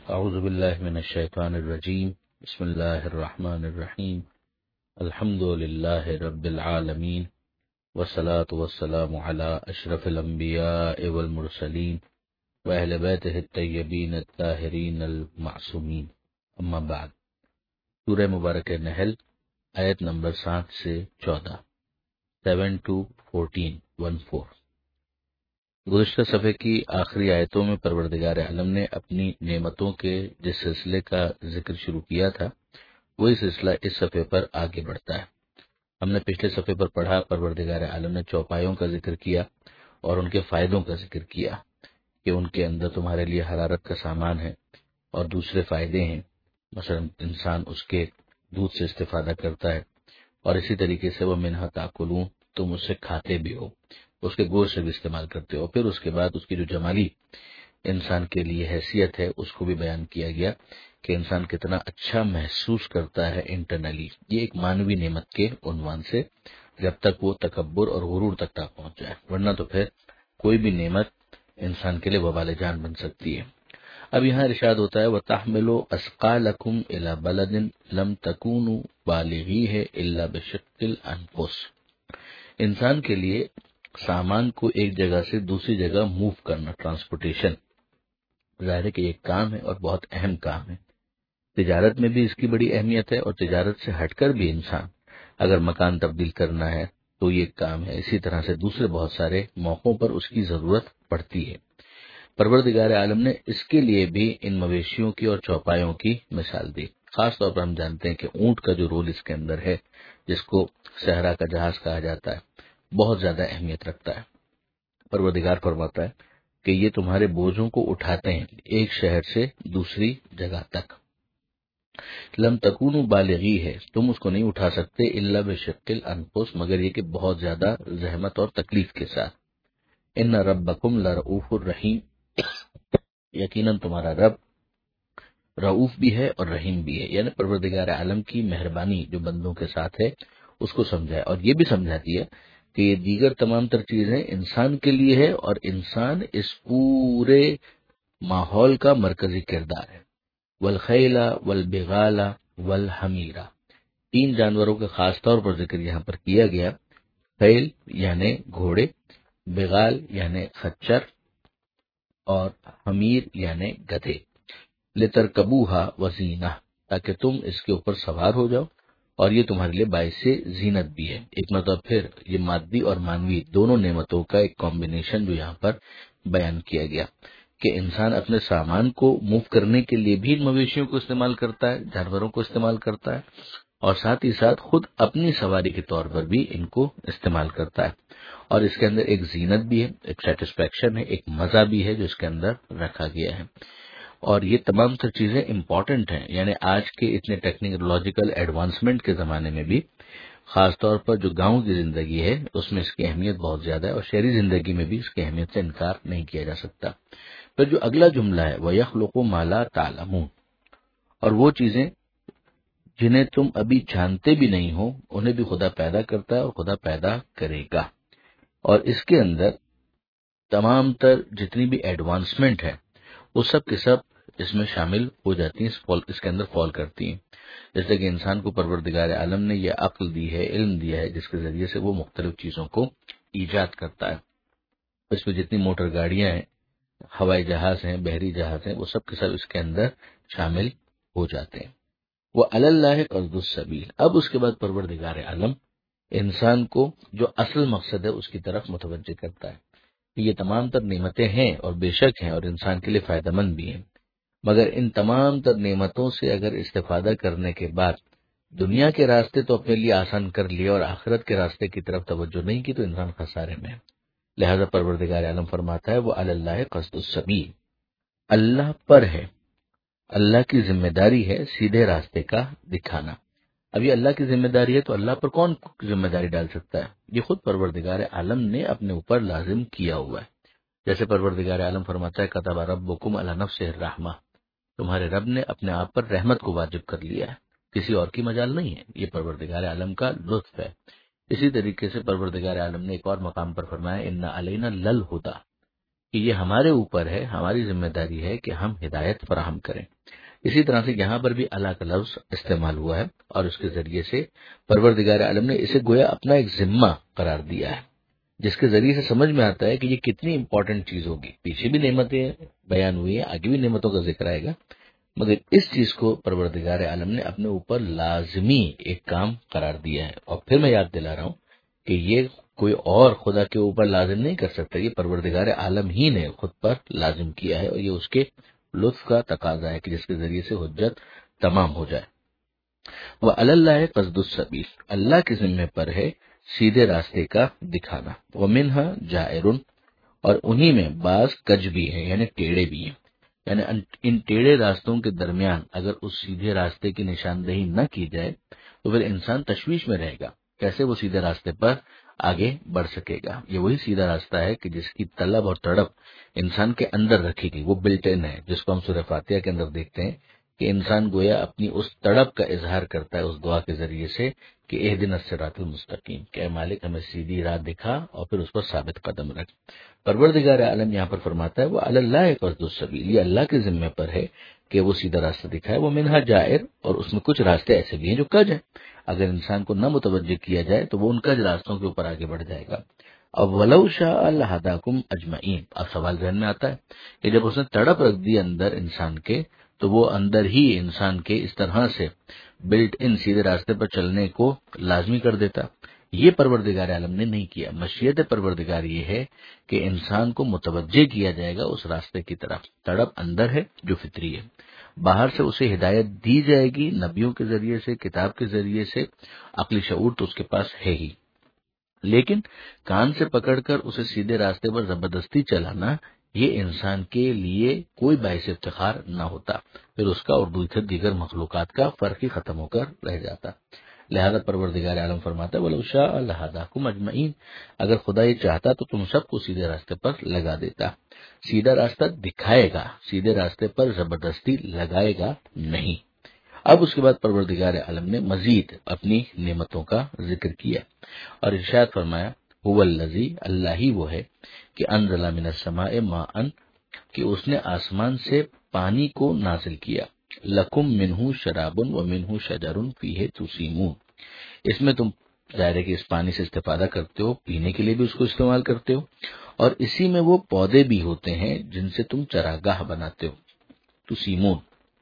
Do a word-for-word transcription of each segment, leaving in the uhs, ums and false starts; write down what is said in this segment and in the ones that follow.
اعوذ باللہ من الشیطان الرجیم بسم اللہ الرحمن الرحیم الحمد للہ رب العالمین والصلاة والسلام علی اشرف الانبیاء والمرسلین واہل بیتہ الطیبین الطاہرین المعصومین، اما بعد۔ سورہ مبارک نحل آیت نمبر سات سے چودہ، seven to fourteen one four. گزشتہ صفحے کی آخری آیتوں میں پروردگار عالم نے اپنی نعمتوں کے جس سلسلے کا ذکر شروع کیا تھا وہی سلسلہ اس صفحے پر آگے بڑھتا ہے۔ ہم نے پچھلے صفحے پر پڑھا، پروردگار عالم نے چوپایوں کا ذکر کیا اور ان کے فائدوں کا ذکر کیا کہ ان کے اندر تمہارے لیے حرارت کا سامان ہے اور دوسرے فائدے ہیں، مثلا انسان اس کے دودھ سے استفادہ کرتا ہے، اور اسی طریقے سے وہ منہا تاکلون، تم اس سے کھاتے بھی ہو، اس کے گوشت سے بھی استعمال کرتے ہو۔ پھر اس کے بعد اس کی جو جمالی انسان کے لیے حیثیت ہے اس کو بھی بیان کیا گیا کہ انسان کتنا اچھا محسوس کرتا ہے انٹرنلی، یہ ایک مانوی نعمت کے عنوان سے، جب تک وہ تکبر اور غرور تک نہ پہنچ جائے، ورنہ تو پھر کوئی بھی نعمت انسان کے لیے وبال جان بن سکتی ہے۔ اب یہاں ارشاد ہوتا ہے وَتَحْمِلُوا أَثْقَالَكُمْ إِلَى بَلَدٍ لَمْ تَكُونُوا بَالِغِيهِ إِلَّا بِشِقِّ الْأَنفُسِ، انسان کے لیے سامان کو ایک جگہ سے دوسری جگہ موو کرنا، ٹرانسپورٹیشن، ظاہر ہے کہ ایک کام ہے اور بہت اہم کام ہے۔ تجارت میں بھی اس کی بڑی اہمیت ہے، اور تجارت سے ہٹ کر بھی انسان اگر مکان تبدیل کرنا ہے تو یہ کام ہے، اسی طرح سے دوسرے بہت سارے موقعوں پر اس کی ضرورت پڑتی ہے۔ پروردگار عالم نے اس کے لیے بھی ان مویشیوں کی اور چوپایوں کی مثال دی۔ خاص طور پر ہم جانتے ہیں کہ اونٹ کا جو رول اس کے اندر ہے، جس کو صحرا کا جہاز کہا جاتا ہے، بہت زیادہ اہمیت رکھتا ہے۔ پروردگار فرماتا ہے کہ یہ تمہارے بوجھوں کو اٹھاتے ہیں ایک شہر سے دوسری جگہ تک۔ لم تکونوا بالغی ہے، تم اس کو نہیں اٹھا سکتے الا بشق الانفس، مگر یہ کہ بہت زیادہ زحمت اور تکلیف کے ساتھ۔ ان ربکم لرؤوف الرحیم، یقیناً تمہارا رب رؤوف بھی ہے اور رحیم بھی ہے، یعنی پروردگار عالم کی مہربانی جو بندوں کے ساتھ ہے اس کو سمجھائے، اور یہ بھی سمجھاتی ہے کہ یہ دیگر تمام تر چیزیں انسان کے لیے ہے، اور انسان اس پورے ماحول کا مرکزی کردار ہے۔ والخیل والبغال والحمیر، تین جانوروں کے خاص طور پر ذکر یہاں پر کیا گیا۔ خیل یعنی گھوڑے، بغال یعنی خچر، اور حمیر یعنی گدھے۔ لترکبوہا وزینہ، تاکہ تم اس کے اوپر سوار ہو جاؤ اور یہ تمہارے لیے باعث زینت بھی ہے۔ ایک مرتبہ پھر یہ مادی اور مانوی دونوں نعمتوں کا ایک کمبینیشن جو یہاں پر بیان کیا گیا کہ انسان اپنے سامان کو موو کرنے کے لیے بھی ان مویشیوں کو استعمال کرتا ہے، جانوروں کو استعمال کرتا ہے، اور ساتھ ہی ساتھ خود اپنی سواری کے طور پر بھی ان کو استعمال کرتا ہے، اور اس کے اندر ایک زینت بھی ہے، ایک سیٹسفیکشن ہے، ایک مزہ بھی ہے جو اس کے اندر رکھا گیا ہے۔ اور یہ تمام تر چیزیں امپورٹنٹ ہیں، یعنی آج کے اتنے ٹیکنالوجیکل ایڈوانسمنٹ کے زمانے میں بھی، خاص طور پر جو گاؤں کی زندگی ہے اس میں اس کی اہمیت بہت زیادہ ہے، اور شہری زندگی میں بھی اس کی اہمیت سے انکار نہیں کیا جا سکتا۔ پھر جو اگلا جملہ ہے وَيَخْلُقُ مَا لَا تَعْلَمُونَ، اور وہ چیزیں جنہیں تم ابھی جانتے بھی نہیں ہو انہیں بھی خدا پیدا کرتا ہے اور خدا پیدا کرے گا، اور اس کے اندر تمام تر جتنی بھی ایڈوانسمنٹ ہے وہ سب کے سب اس میں شامل ہو جاتی ہیں، اس کے اندر فال کرتی ہیں۔ جیسے کہ انسان کو پروردگار عالم نے یہ عقل دی ہے، علم دیا ہے، جس کے ذریعے سے وہ مختلف چیزوں کو ایجاد کرتا ہے۔ اس میں جتنی موٹر گاڑیاں ہیں، ہوائی جہاز ہیں، بحری جہاز ہیں، وہ سب کے سب اس کے اندر شامل ہو جاتے ہیں۔ وَعَلَى اللَّهِ قَصْدُ السَّبِيلِ، اب اس کے بعد پروردگار عالم انسان کو جو اصل مقصد ہے اس کی طرف متوجہ کرتا ہے۔ یہ تمام تر نعمتیں ہیں اور بے شک ہیں اور انسان کے لیے فائدہ مند بھی ہیں، مگر ان تمام تر نعمتوں سے اگر استفادہ کرنے کے بعد دنیا کے راستے تو اپنے لیے آسان کر لیے اور آخرت کے راستے کی طرف توجہ نہیں کی تو انسان خسارے میں ہے۔ لہذا پروردگار عالم فرماتا ہے وہ علی اللہ قصد السبیل، اللہ پر ہے، اللہ کی ذمہ داری ہے سیدھے راستے کا دکھانا۔ اب یہ اللہ کی ذمہ داری ہے تو اللہ پر کون ذمہ داری ڈال سکتا ہے؟ یہ خود پروردگار عالم نے اپنے اوپر لازم کیا ہوا ہے۔ جیسے پروردگار عالم فرماتا ہے کتب ربکم علی نفسہ الرحمہ، تمہارے رب نے اپنے آپ پر رحمت کو واجب کر لیا ہے، کسی اور کی مجال نہیں ہے، یہ پروردگار عالم کا لطف ہے۔ اسی طریقے سے پروردگار عالم نے ایک اور مقام پر فرمایا ان علینا للہدی، کہ یہ ہمارے اوپر ہے، ہماری ذمہ داری ہے کہ ہم ہدایت فراہم کریں۔ اسی طرح سے یہاں پر بھی اللہ کا لفظ استعمال ہوا ہے اور اس کے ذریعے سے پروردگار عالم نے اسے گویا اپنا ایک ذمہ قرار دیا ہے، جس کے ذریعے سے سمجھ میں آتا ہے کہ یہ کتنی امپورٹنٹ چیز ہوگی۔ پیچھے بھی نعمتیں بیان ہوئی ہیں، آگے بھی نعمتوں کا ذکر آئے گا، مگر اس چیز کو پروردگار عالم نے اپنے اوپر لازمی ایک کام قرار دیا ہے۔ اور پھر میں یاد دلا رہا ہوں کہ یہ کوئی اور خدا کے اوپر لازم نہیں کر سکتا، یہ پروردگار عالم ہی نے خود پر لازم کیا ہے، اور یہ اس کے لطف کا تقاضا ہے کہ جس کے ذریعے سے حجت تمام ہو جائے۔ وَعَلَى اللَّهِ قَصْدُ السَّبِيلِ، اللہ کے ذمہ پر ہے سیدھے راستے کا دکھانا۔ وَمِنْهَا جَائِرٌ، اور انہی میں بعض کج بھی ہیں، یعنی ٹیڑے بھی ہیں، یعنی ان ٹیڑے راستوں کے درمیان اگر اس سیدھے راستے کی نشاندہی نہ کی جائے تو پھر انسان تشویش میں رہے گا، کیسے وہ سیدھے راستے پر آگے بڑھ سکے گا۔ یہ وہی سیدھا راستہ ہے کہ جس کی طلب اور تڑپ انسان کے اندر رکھی گئی، وہ بلٹ ان ہے، جس کو ہم سورہ فاتحہ کے اندر دیکھتے ہیں کہ انسان گویا اپنی اس تڑپ کا اظہار کرتا ہے اس دعا کے ذریعے سے کہ اہدنا الصراط المستقیم، کہ اے مالک ہمیں سیدھی راہ دکھا اور پھر اس پر ثابت قدم رکھ۔ پروردگار عالم یہاں پر فرماتا ہے وہ علی اللہ قصد السبیل، یہ اللہ کے ذمہ پر ہے کہ وہ سیدھا راستہ دکھائے۔ وہ منہا جائر، اور اس میں کچھ راستے ایسے بھی ہیں جو کج ہیں، اگر انسان کو نہ متوجہ کیا جائے تو وہ ان کج راستوں کے اوپر آگے بڑھ جائے گا۔ اب ولو شاء لہداکم اجمعین، اب سوال ذہن میں آتا ہے کہ جب اس نے تڑپ رکھ دی اندر انسان کے، تو وہ اندر ہی انسان کے اس طرح سے بلٹ ان سیدھے راستے پر چلنے کو لازمی کر دیتا۔ یہ پروردگار عالم نے نہیں کیا، مشیت پروردگار یہ ہے کہ انسان کو متوجہ کیا جائے گا اس راستے کی طرف، تڑپ اندر ہے جو فطری ہے، باہر سے اسے ہدایت دی جائے گی نبیوں کے ذریعے سے، کتاب کے ذریعے سے، عقلی شعور تو اس کے پاس ہے ہی، لیکن کان سے پکڑ کر اسے سیدھے راستے پر زبردستی چلانا یہ انسان کے لیے کوئی باعث افتخار نہ ہوتا، پھر اس کا اور دیگر مخلوقات کا فرق ہی ختم ہو کر رہ جاتا۔ لہذا پروردگار عالم فرماتا ہے وَلَوْ شَاءَ لَهَدَاكُمْ أَجْمَعِينَ، اگر خدا یہ چاہتا تو تم سب کو سیدھے راستے پر لگا دیتا، سیدھا راستہ دکھائے گا، سیدھے راستے پر زبردستی لگائے گا نہیں۔ اب اس کے بعد پروردگار عالم نے مزید اپنی نعمتوں کا ذکر کیا اور ارشاد فرمایا هُوَ الَّذِي، اللہ ہی وہ ہے کہ أَنزَلَ مِنَ السَّمَاءِ مَاءً، کہ اس نے آسمان سے پانی کو نازل کیا، لَكُم مِّنْهُ شَرَابٌ وَمِنْهُ شَجَرٌ فِيهِ تُسِيمُونَ، اس میں تم ظاہر ہے کہ اس پانی سے استفادہ کرتے ہو، پینے کے لیے بھی اس کو استعمال کرتے ہو، اور اسی میں وہ پودے بھی ہوتے ہیں جن سے تم چراگاہ بناتے ہو، تُسِيمُونَ،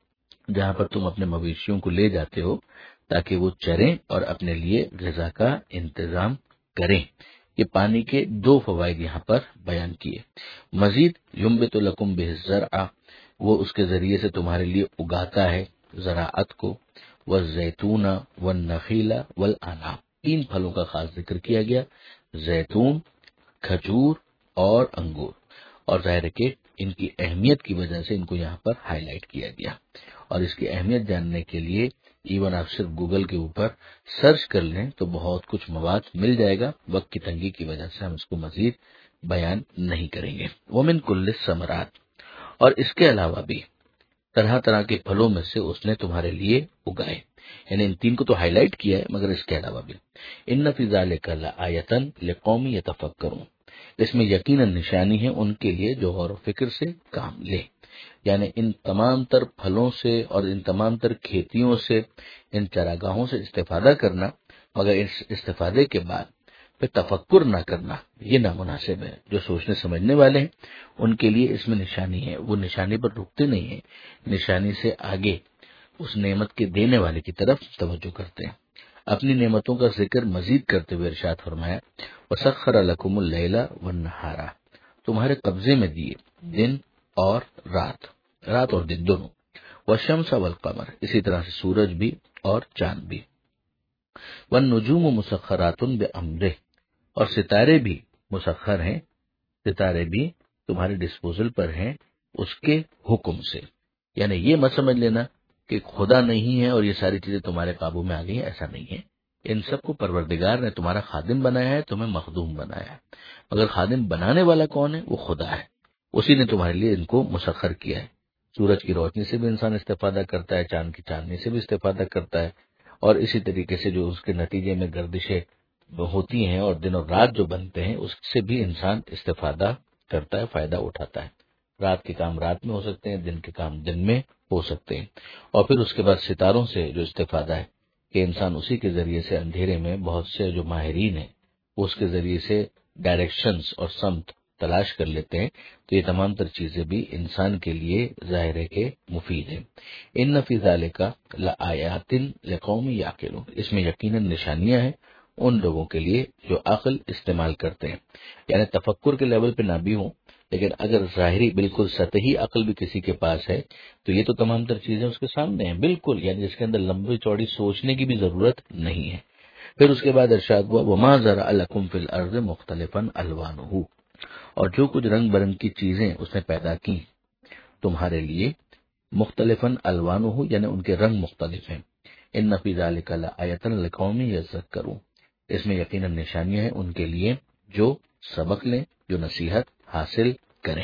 جہاں پر تم اپنے مویشیوں کو لے جاتے ہو تاکہ وہ چریں اور اپنے لیے غذا کا انتظام کریں۔ یہ پانی کے دو فوائد یہاں پر بیان کیے۔ مزید يُنبِتُ لَكُم بِهِ الزَّرْعَ، وہ اس کے ذریعے سے تمہارے لیے اگاتا ہے زراعت کو، والزیتون والنخیل والعناب، تین پھلوں کا خاص ذکر کیا گیا، زیتون، کھجور اور انگور، اور ظاہر ہے کہ ان کی اہمیت کی وجہ سے ان کو یہاں پر ہائی لائٹ کیا گیا، اور اس کی اہمیت جاننے کے لیے ایون آپ صرف گوگل کے اوپر سرچ کر لیں تو بہت کچھ مواد مل جائے گا، وقت کی تنگی کی وجہ سے ہم اس کو مزید بیان نہیں کریں گے۔ وَمِن كُلِّ الثَّمَرَاتِ، اور اس کے علاوہ بھی طرح طرح کے پھلوں میں سے اس نے تمہارے لیے اگائے، یعنی ان تین کو تو ہائی لائٹ کیا ہے مگر اس کے علاوہ بھی۔ ان فی ذلک لآیۃ لقوم یتفکرون، اس میں یقیناً نشانی ہے ان کے لیے جو غور و فکر سے کام لے، یعنی ان تمام تر پھلوں سے اور ان تمام تر کھیتیوں سے، ان چراگاہوں سے استفادہ کرنا، مگر اس استفادے کے بعد پھر تفکر نہ کرنا یہ نامناسب ہے۔ جو سوچنے سمجھنے والے ہیں ان کے لیے اس میں نشانی ہے، وہ نشانی پر رکتے نہیں ہیں، نشانی سے آگے اس نعمت کے دینے والے کی طرف توجہ کرتے ہیں۔ اپنی نعمتوں کا ذکر مزید کرتے ہوئے ارشاد فرمایا وَسَخَّرَ لَكُمُ اللَّيْلَ وَالنَّهَارَ، تمہارے قبضے میں دیے دن اور رات، رات اور دن دونوں، وَالشَّمْسَ وَالْقَمَرَ، اسی طرح سے سورج بھی اور چاند بھی، وَالنُّجُومُ مُسَخَّرَاتٌ بِأَمْرِهِ، اور ستارے بھی مسخر ہیں، ستارے بھی تمہارے ڈسپوزل پر ہیں اس کے حکم سے، یعنی یہ مت سمجھ لینا کہ خدا نہیں ہے اور یہ ساری چیزیں تمہارے قابو میں آ گئی ہیں، ایسا نہیں ہے، ان سب کو پروردگار نے تمہارا خادم بنایا ہے، تمہیں مخدوم بنایا ہے، مگر خادم بنانے والا کون ہے؟ وہ خدا ہے، اسی نے تمہارے لیے ان کو مسخر کیا ہے۔ سورج کی روشنی سے بھی انسان استفادہ کرتا ہے، چاند کی چاندنی سے بھی استفادہ کرتا ہے، اور اسی طریقے سے جو اس کے نتیجے میں گردشیں ہوتی ہیں اور دن اور رات جو بنتے ہیں اس سے بھی انسان استفادہ کرتا ہے، فائدہ اٹھاتا ہے۔ رات کے کام رات میں ہو سکتے ہیں، دن کے کام دن میں ہو سکتے ہیں۔ اور پھر اس کے بعد ستاروں سے جو استفادہ ہے کہ انسان اسی کے ذریعے سے اندھیرے میں بہت سے جو ماہرین ہیں اس کے ذریعے سے ڈائریکشنز اور سمت تلاش کر لیتے ہیں، تو یہ تمام تر چیزیں بھی انسان کے لیے ظاہر ہے کہ مفید ہیں۔ ان فی ذالک لآیات لقوم یعقلون، اس میں یقیناً نشانیاں ہیں ان لوگوں کے لیے جو عقل استعمال کرتے ہیں، یعنی تفکر کے لیول پہ نہ بھی ہوں، لیکن اگر ظاہری بالکل سطحی عقل بھی کسی کے پاس ہے تو یہ تو تمام تر چیزیں اس کے سامنے ہیں بالکل، یعنی جس کے اندر لمبی چوڑی سوچنے کی بھی ضرورت نہیں ہے۔ پھر اس کے بعد ارشاد ہوا وما ذرأ لکم فی الارض مختلفا الوانہ، اور جو کچھ رنگ برنگ کی چیزیں اس نے پیدا کی تمہارے لیے، مختلفاً الوانہ یعنی ان کے رنگ مختلف ہیں۔ ان فی ذلک لآیۃ لقوم یذکرون، اس میں یقیناً نشانیاں ہیں ان کے لیے جو سبق لیں، جو نصیحت حاصل کریں۔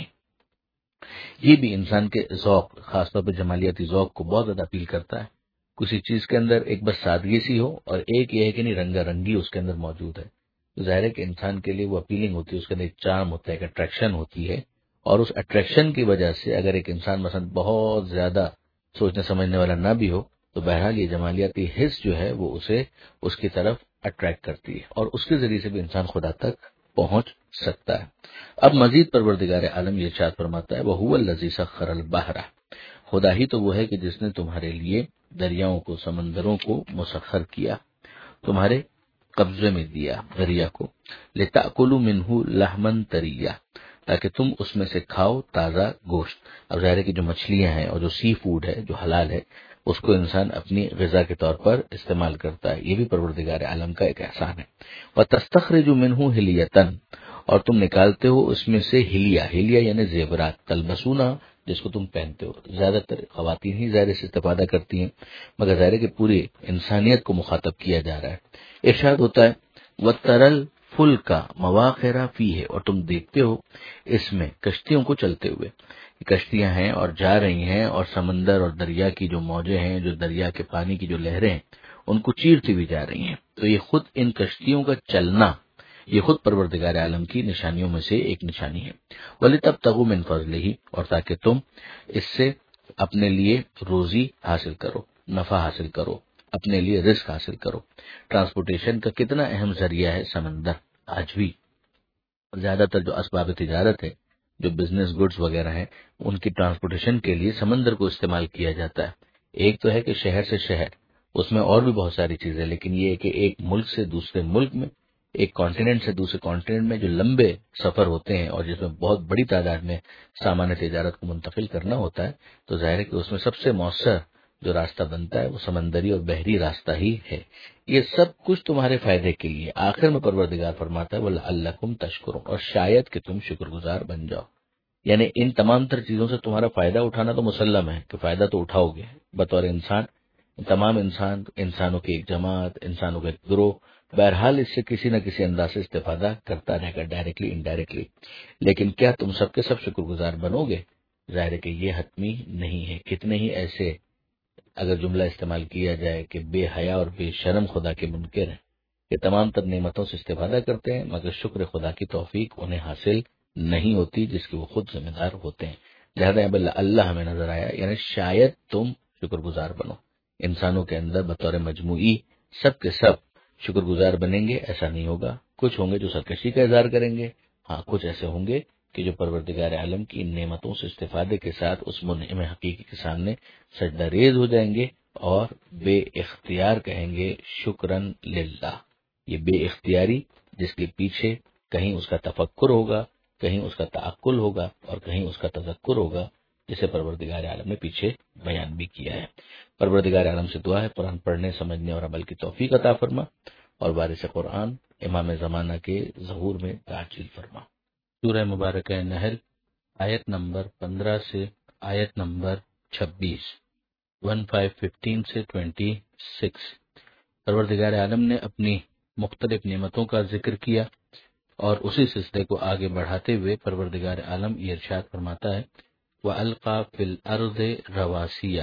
یہ بھی انسان کے ذوق، خاص طور پہ جمالیاتی ذوق کو بہت زیادہ اپیل کرتا ہے۔ کسی چیز کے اندر ایک بس سادگی سی ہو اور ایک یہ ہے کہ نہیں رنگا رنگی اس کے اندر موجود ہے، تو ظاہر ہے کہ انسان کے لیے وہ اپیلنگ ہوتی ہے، اس کے اندر ایک چارم ہوتا ہے، ایک اٹریکشن ہوتی ہے، اور اس اٹریکشن کی وجہ سے اگر ایک انسان مثلا بہت زیادہ سوچنے سمجھنے والا نہ بھی ہو تو بہرحال یہ جمالیاتی حس جو ہے وہ اسے اس کی طرف اٹریکٹ کرتی ہے، اور اس کے ذریعے سے بھی انسان خدا تک پہنچ سکتا ہے۔ اب مزید پروردگار عالم یہ ارشاد فرماتا ہے وَهُوَ الَّذِي سَخَّرَ الْبَحْرَ، خدا ہی تو وہ ہے کہ جس نے تمہارے لیے دریاؤں کو، سمندروں کو مسخر کیا، تمہارے قبضے میں دیا دریا کو، لِتَأْكُلُوا مِنْهُ لَحْمًا طَرِيًّا، تاکہ تم اس میں سے کھاؤ تازہ گوشت۔ اب ظاہر ہے کہ جو مچھلیاں ہیں اور جو سی فوڈ ہے جو حلال ہے اس کو انسان اپنی غذا کے طور پر استعمال کرتا ہے، یہ بھی پروردگار عالم کا ایک احسان ہے۔ وَتَسْتَخْرِجُ مِنْهُ حِلْيَةً، اور تم نکالتے ہو اس میں سے ہلیا، ہلیا یعنی زیورات، تلبسونا جس کو تم پہنتے ہو، زیادہ تر خواتین ہی ظاہر سے استفادہ کرتی ہیں، مگر ظاہر ہے کہ پوری انسانیت کو مخاطب کیا جا رہا ہے۔ ارشاد ہوتا ہے وَتَرَى الْفُلْكَ مَوَاخِرَ فِيهِ، اور تم دیکھتے ہو اس میں کشتیوں کو چلتے ہوئے، کشتیاں ہیں اور جا رہی ہیں، اور سمندر اور دریا کی جو موجیں ہیں، جو دریا کے پانی کی جو لہریں ہیں ان کو چیرتی ہوئی جا رہی ہیں، تو یہ خود ان کشتیوں کا چلنا یہ خود پروردگار عالم کی نشانیوں میں سے ایک نشانی ہے۔ وَلِتَبْتَغُوا مِنْ فَضْلِهِ، اور تاکہ تم اس سے اپنے لیے روزی حاصل کرو، نفع حاصل کرو، اپنے لیے رزق حاصل کرو۔ ٹرانسپورٹیشن کا کتنا اہم ذریعہ ہے سمندر، آج بھی زیادہ تر جو اسباب تجارت ہے، جو بزنس گڈز وغیرہ ہیں، ان کی ٹرانسپورٹیشن کے لیے سمندر کو استعمال کیا جاتا ہے۔ ایک تو ہے کہ شہر سے شہر، اس میں اور بھی بہت ساری چیزیں، لیکن یہ ہے کہ ایک ملک سے دوسرے ملک میں، ایک کانٹیننٹ سے دوسرے کانٹیننٹ میں جو لمبے سفر ہوتے ہیں اور جس میں بہت بڑی تعداد میں سامان تجارت کو منتقل کرنا ہوتا ہے، تو ظاہر ہے کہ اس میں سب سے مؤثر جو راستہ بنتا ہے وہ سمندری اور بحری راستہ ہی ہے۔ یہ سب کچھ تمہارے فائدے کے لیے، آخر میں پروردگار فرماتا ہے وَلَعَلَّكُمْ تَشْكُرُونَ، اور شاید کہ تم شکر گزار بن جاؤ۔ یعنی ان تمام تر چیزوں سے تمہارا فائدہ اٹھانا تو مسلم ہے کہ فائدہ تو اٹھاؤ گے بطور انسان، تمام انسان، انسانوں کی ایک جماعت، انسانوں کا ایک گروہ، بہرحال اس سے کسی نہ کسی انداز سے استفادہ کرتا رہے گا، ڈائریکٹلی انڈائریکٹلی، لیکن کیا تم سب کے سب شکر گزار بنو گے؟ ظاہر ہے کہ یہ حتمی نہیں ہے۔ کتنے ہی ایسے اگر جملہ استعمال کیا جائے کہ بے حیا اور بے شرم خدا کے منکر ہیں، کہ تمام تر نعمتوں سے استفادہ کرتے ہیں مگر شکر خدا کی توفیق انہیں حاصل نہیں ہوتی جس کی وہ خود ذمہ دار ہوتے ہیں۔ لہذا اللہ ہمیں نظر آیا، یعنی شاید تم شکر گزار بنو۔ انسانوں کے اندر بطور مجموعی سب کے سب شکر گزار بنیں گے ایسا نہیں ہوگا، کچھ ہوں گے جو سرکشی کا اظہار کریں گے، ہاں کچھ ایسے ہوں گے کہ جو پروردگار عالم کی ان نعمتوں سے استفادے کے ساتھ اس منعم حقیقی کے سامنے سجدہ ریز ہو جائیں گے اور بے اختیار کہیں گے شکرن للہ۔ یہ بے اختیاری جس کے پیچھے کہیں اس کا تفکر ہوگا، کہیں اس کا تعقل ہوگا اور کہیں اس کا تذکر ہوگا، جسے پروردگار عالم نے پیچھے بیان بھی کیا ہے۔ پروردگار عالم سے دعا ہے قرآن پڑھنے، سمجھنے اور عمل کی توفیق عطا فرما، اور وارث قرآن امام زمانہ کے ظہور میں تعجیل فرما۔ سورہ مبارکہ نحل آیت نمبر پندرہ سے آیت نمبر چھبیس، ون فائیو ففٹین سے ٹوینٹی سکس۔ پروردگار عالم نے اپنی مختلف نعمتوں کا ذکر کیا اور اسی سلسلے کو آگے بڑھاتے ہوئے پروردگار عالم یہ ارشاد فرماتا ہے وَأَلْقَى فِي الْأَرْضِ رَوَاسِيَ،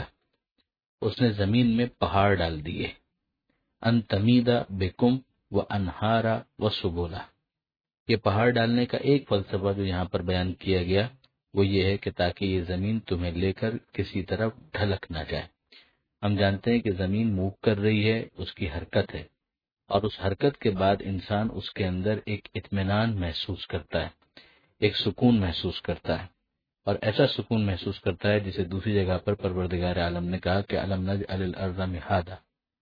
اس نے زمین میں پہاڑ ڈال دیے، ان تمید بکم و انہارا و سبولا، یہ پہاڑ ڈالنے کا ایک فلسفہ جو یہاں پر بیان کیا گیا وہ یہ ہے کہ تاکہ یہ زمین تمہیں لے کر کسی طرف ڈھلک نہ جائے۔ ہم جانتے ہیں کہ زمین موو کر رہی ہے، اس کی حرکت ہے، اور اس حرکت کے بعد انسان اس کے اندر ایک اطمینان محسوس کرتا ہے، ایک سکون محسوس کرتا ہے، اور ایسا سکون محسوس کرتا ہے جسے دوسری جگہ پر پروردگار عالم نے کہا کہ الم نجعل الارض مہادا،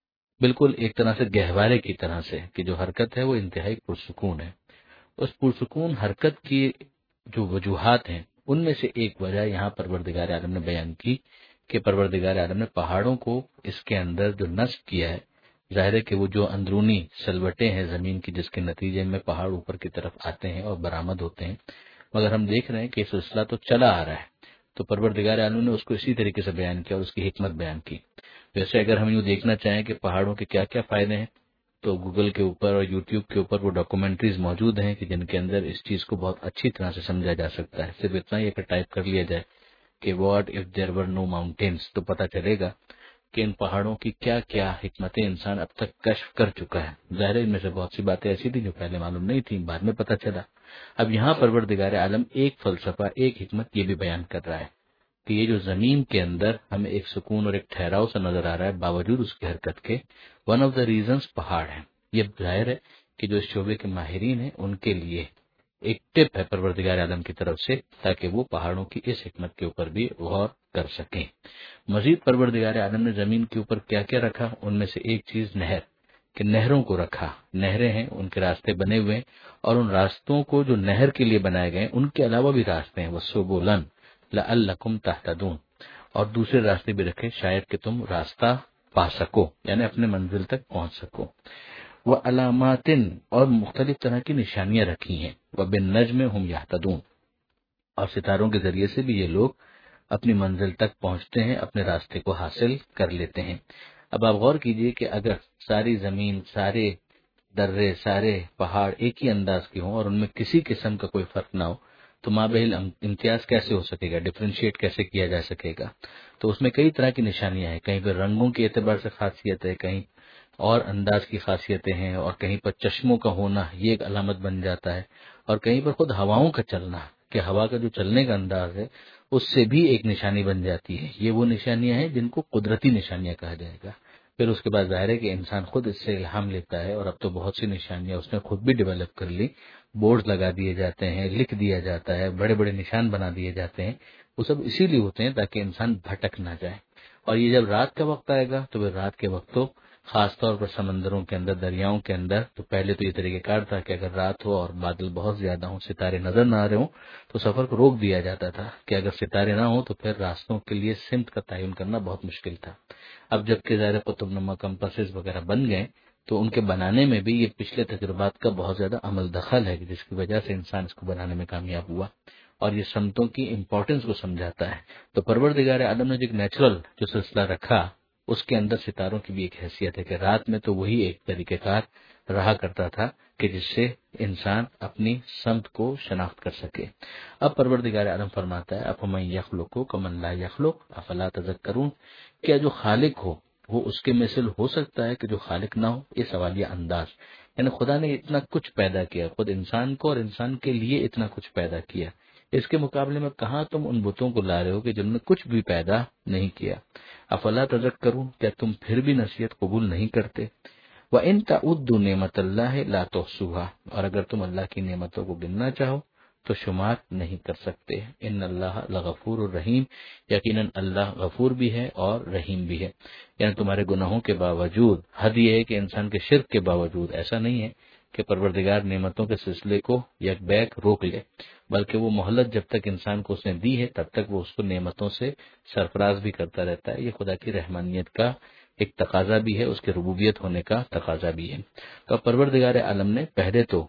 بالکل ایک طرح سے گہوارے کی طرح سے، کہ جو حرکت ہے وہ انتہائی پرسکون ہے۔ اس پرسکون حرکت کی جو وجوہات ہیں ان میں سے ایک وجہ یہاں پروردگار عالم نے بیان کی کہ پروردگار عالم نے پہاڑوں کو اس کے اندر جو نصب کیا ہے، ظاہر ہے کہ وہ جو اندرونی سلوٹیں ہیں زمین کی جس کے نتیجے میں پہاڑ اوپر کی طرف آتے ہیں اور برآمد ہوتے ہیں، مگر ہم دیکھ رہے ہیں کہ یہ سلسلہ تو چلا آ رہا ہے، تو پروردگار عالم نے اس کو اسی طریقے سے بیان کیا اور اس کی حکمت بیان کی۔ ویسے اگر ہم یوں دیکھنا چاہیں کہ پہاڑوں کے کیا کیا فائدے ہیں تو گوگل کے اوپر اور یوٹیوب کے اوپر وہ ڈاکومنٹریز موجود ہیں کہ جن کے اندر اس چیز کو بہت اچھی طرح سے سمجھا جا سکتا ہے۔ صرف اتنا ہی اگر ٹائپ کر لیا جائے کہ what if there were no mountains, تو پتہ چلے گا کہ ان پہاڑوں کی کیا کیا حکمتیں انسان اب تک کشف کر چکا ہے۔ ظاہر ہے ان میں سے بہت سی باتیں ایسی تھیں جو پہلے معلوم نہیں تھیں، بعد میں پتہ چلا۔ اب یہاں پروردگار عالم ایک فلسفہ، ایک حکمت یہ بھی بیان کر رہا ہے کہ یہ جو زمین کے اندر ہمیں ایک سکون اور ایک ٹھہراؤ سا نظر آ رہا ہے باوجود اس کی حرکت کے، ون آف دا ریزنس پہاڑ ہیں۔ یہ ظاہر ہے کہ جو اس شعبے کے ماہرین ہیں ان کے لیے ایک ٹپ ہے پروردگار عالم کی طرف سے تاکہ وہ پہاڑوں کی اس حکمت کے اوپر بھی غور کر سکیں۔ مزید پروردگار عالم نے زمین کے اوپر کیا کیا رکھا، ان میں سے ایک چیز نہر، کہ نہروں کو رکھا۔ نہریں ہیں، ان کے راستے بنے ہوئے ہیں، اور ان راستوں کو جو نہر کے لیے بنائے گئے ان کے علاوہ بھی راستے ہیں، وَسُبُلًا لَعَلَّكُمْ تَهْتَدُونَ، اور دوسرے راستے بھی رکھے شاید کہ تم راستہ پا سکو، یعنی اپنے منزل تک پہنچ سکو۔ وہ علامات، اور مختلف طرح کی نشانیاں رکھی ہیں، وَبِالنَّجْمِ هُمْ يَهْتَدُونَ، اور ستاروں کے ذریعے سے بھی یہ لوگ اپنی منزل تک پہنچتے ہیں، اپنے راستے کو حاصل کر لیتے ہیں۔ اب آپ غور کیجئے کہ اگر ساری زمین، سارے درے، سارے پہاڑ ایک ہی انداز کے ہوں اور ان میں کسی قسم کا کوئی فرق نہ ہو تو مابین امتیاز کیسے ہو سکے گا، ڈفرینشیٹ کیسے کیا جا سکے گا؟ تو اس میں کئی طرح کی نشانیاں ہیں، کہیں پہ رنگوں کے اعتبار سے خاصیت ہے، کہیں اور انداز کی خاصیتیں ہیں، اور کہیں پر چشموں کا ہونا یہ ایک علامت بن جاتا ہے، اور کہیں پر خود ہواؤں کا چلنا، کہ ہوا کا جو چلنے کا انداز ہے اس سے بھی ایک نشانی بن جاتی ہے۔ یہ وہ نشانیاں ہیں جن کو قدرتی نشانیاں کہا جائے گا۔ پھر اس کے بعد ظاہر ہے کہ انسان خود اس سے الہام لیتا ہے، اور اب تو بہت سی نشانیاں اس نے خود بھی ڈیولپ کر لی، بورڈ لگا دیے جاتے ہیں، لکھ دیا جاتا ہے، بڑے بڑے نشان بنا دیے جاتے ہیں۔ وہ سب اسی لیے ہوتے ہیں تاکہ انسان بھٹک نہ جائے۔ اور یہ جب رات کا وقت آئے گا تو پھر رات کے وقت تو خاص طور پر سمندروں کے اندر، دریاؤں کے اندر، تو پہلے تو یہ طریقہ کار تھا کہ اگر رات ہو اور بادل بہت زیادہ ہوں، ستارے نظر نہ آ رہے ہوں تو سفر کو روک دیا جاتا تھا، کہ اگر ستارے نہ ہوں تو پھر راستوں کے لیے سمت کا تعین کرنا بہت مشکل تھا۔ اب جبکہ ظاہر قطب نما کمپسز وغیرہ بن گئے تو ان کے بنانے میں بھی یہ پچھلے تجربات کا بہت زیادہ عمل دخل ہے، جس کی وجہ سے انسان اس کو بنانے میں کامیاب ہوا، اور یہ سمتوں کی امپورٹنس کو سمجھاتا ہے۔ تو پروردگار عالم نے جو ایک نیچرل جو سلسلہ رکھا اس کے اندر ستاروں کی بھی ایک حیثیت ہے کہ رات میں تو وہی ایک طریقہ کار رہا کرتا تھا کہ جس سے انسان اپنی سمت کو شناخت کر سکے۔ اب پروردگار عالم فرماتا ہے افمن یخلق کمن لا یخلق افلا تذکرون، کیا جو خالق ہو وہ اس کے مثل ہو سکتا ہے کہ جو خالق نہ ہو؟ یہ سوالیہ انداز، یعنی خدا نے اتنا کچھ پیدا کیا، خود انسان کو اور انسان کے لیے اتنا کچھ پیدا کیا، اس کے مقابلے میں کہاں تم ان بتوں کو لا رہے ہو کہ جن نے کچھ بھی پیدا نہیں کیا؟ افلا تذکرون، کیا تم پھر بھی نصیحت قبول نہیں کرتے؟ وَإِن تَعُدُّوا نِعْمَتَ اللَّهِ لَا تُحْصُوهَا، اور اگر تم اللہ کی نعمتوں کو گننا چاہو تو شمار نہیں کر سکتے۔ ان اللہ لغفور الرحیم، یقیناً اللہ غفور بھی ہے اور رحیم بھی ہے۔ یعنی تمہارے گناہوں کے باوجود، حد یہ ہے کہ انسان کے شرک کے باوجود ایسا نہیں ہے کہ پروردگار نعمتوں کے سلسلے کو یک بیک روک لے، بلکہ وہ مہلت جب تک انسان کو اس نے دی ہے تب تک وہ اس کو نعمتوں سے سرفراز بھی کرتا رہتا ہے۔ یہ خدا کی رحمانیت کا ایک تقاضا بھی ہے، اس کے ربوبیت ہونے کا تقاضا بھی ہے۔ تو پروردگار عالم نے پہلے تو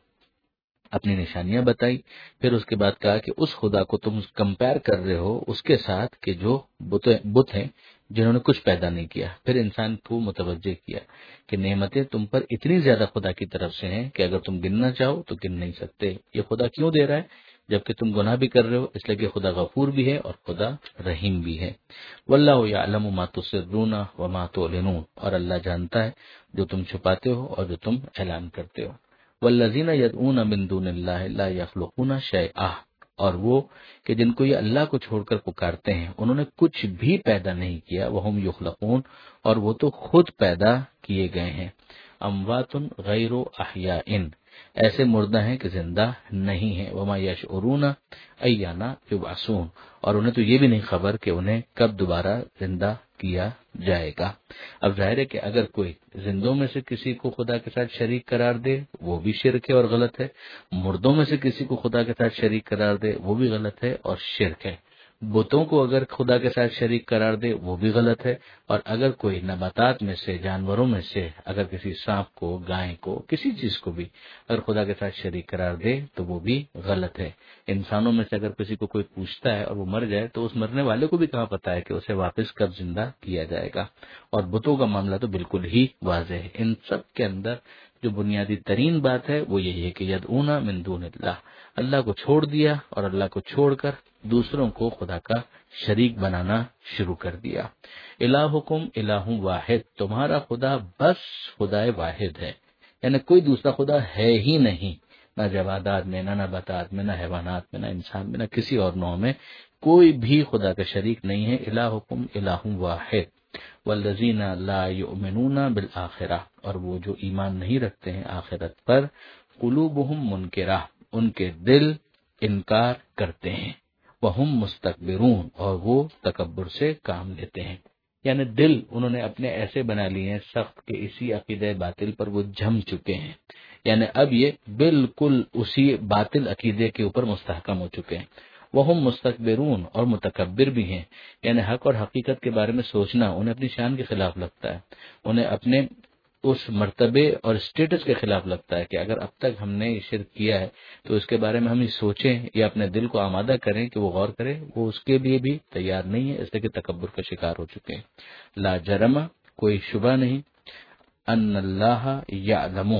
اپنی نشانیاں بتائی، پھر اس کے بعد کہا کہ اس خدا کو تم کمپیئر کر رہے ہو اس کے ساتھ کہ جو بت ہیں جنہوں نے کچھ پیدا نہیں کیا۔ پھر انسان کو متوجہ کیا کہ نعمتیں تم پر اتنی زیادہ خدا کی طرف سے ہیں کہ اگر تم گننا چاہو تو گن نہیں سکتے۔ یہ خدا کیوں دے رہا ہے جبکہ تم گناہ بھی کر رہے ہو؟ اس لیے کہ خدا غفور بھی ہے اور خدا رحیم بھی ہے۔ واللہ یعلم ما تسرون وما تعلنون، اور اللہ جانتا ہے جو تم چھپاتے ہو اور جو تم اعلان کرتے ہو۔ والذین یدعون من دون اللہ لا یخلقون شیئا، اور وہ کہ جن کو یہ اللہ کو چھوڑ کر پکارتے ہیں انہوں نے کچھ بھی پیدا نہیں کیا، وہم یخلقون، اور وہ تو خود پیدا کیے گئے ہیں، اموات غیر احیاء، ایسے مردہ ہیں کہ زندہ نہیں ہیں، وما یشعرون ایانا یبعثون، اور انہیں تو یہ بھی نہیں خبر کہ انہیں کب دوبارہ زندہ کیا جائے گا۔ اب ظاہر ہے کہ اگر کوئی زندوں میں سے کسی کو خدا کے ساتھ شریک قرار دے وہ بھی شرک ہے اور غلط ہے، مردوں میں سے کسی کو خدا کے ساتھ شریک قرار دے وہ بھی غلط ہے اور شرک ہے، بتوں کو اگر خدا کے ساتھ شریک قرار دے وہ بھی غلط ہے، اور اگر کوئی نباتات میں سے، جانوروں میں سے اگر کسی سانپ کو، گائے کو، کسی چیز کو بھی اگر خدا کے ساتھ شریک قرار دے تو وہ بھی غلط ہے۔ انسانوں میں سے اگر کسی کو کوئی پوچھتا ہے اور وہ مر جائے تو اس مرنے والے کو بھی کہاں پتا ہے کہ اسے واپس کب زندہ کیا جائے گا، اور بتوں کا معاملہ تو بالکل ہی واضح ہے۔ ان سب کے اندر جو بنیادی ترین بات ہے وہ یہی ہے کہ یدعون من دون اللہ، اللہ کو چھوڑ دیا اور اللہ کو چھوڑ کر دوسروں کو خدا کا شریک بنانا شروع کر دیا۔ الہکم الہ واحد، تمہارا خدا بس خدا واحد ہے، یعنی کوئی دوسرا خدا ہے ہی نہیں، نہ جمادات میں، نہ نباتات میں، نہ حیوانات میں، نہ انسان میں، نہ کسی اور نوع میں کوئی بھی خدا کا شریک نہیں ہے۔ الہکم الہ واحد والذین لا یؤمنون بالآخرہ، اور وہ جو ایمان نہیں رکھتے ہیں آخرت پر، قلوبہم منکرہ، ان کے دل انکار کرتے ہیں، وہم مستکبرون، اور وہ تکبر سے کام لیتے ہیں، یعنی دل انہوں نے اپنے ایسے بنا لیے ہیں سخت کہ اسی عقیدہ باطل پر وہ جم چکے ہیں، یعنی اب یہ بالکل اسی باطل عقیدے کے اوپر مستحکم ہو چکے ہیں۔ وہم مستکبرون، اور متکبر بھی ہیں، یعنی حق اور حقیقت کے بارے میں سوچنا انہیں اپنی شان کے خلاف لگتا ہے، انہیں اپنے اس مرتبے اور اسٹیٹس کے خلاف لگتا ہے کہ اگر اب تک ہم نے یہ شرک کیا ہے تو اس کے بارے میں ہم یہ سوچیں یا اپنے دل کو آمادہ کریں کہ وہ غور کرے، وہ اس کے لیے بھی تیار نہیں ہے، اس لیے کہ تکبر کا شکار ہو چکے ہیں۔ لا جرم، کوئی شبہ نہیں، ان اللہ یعلم،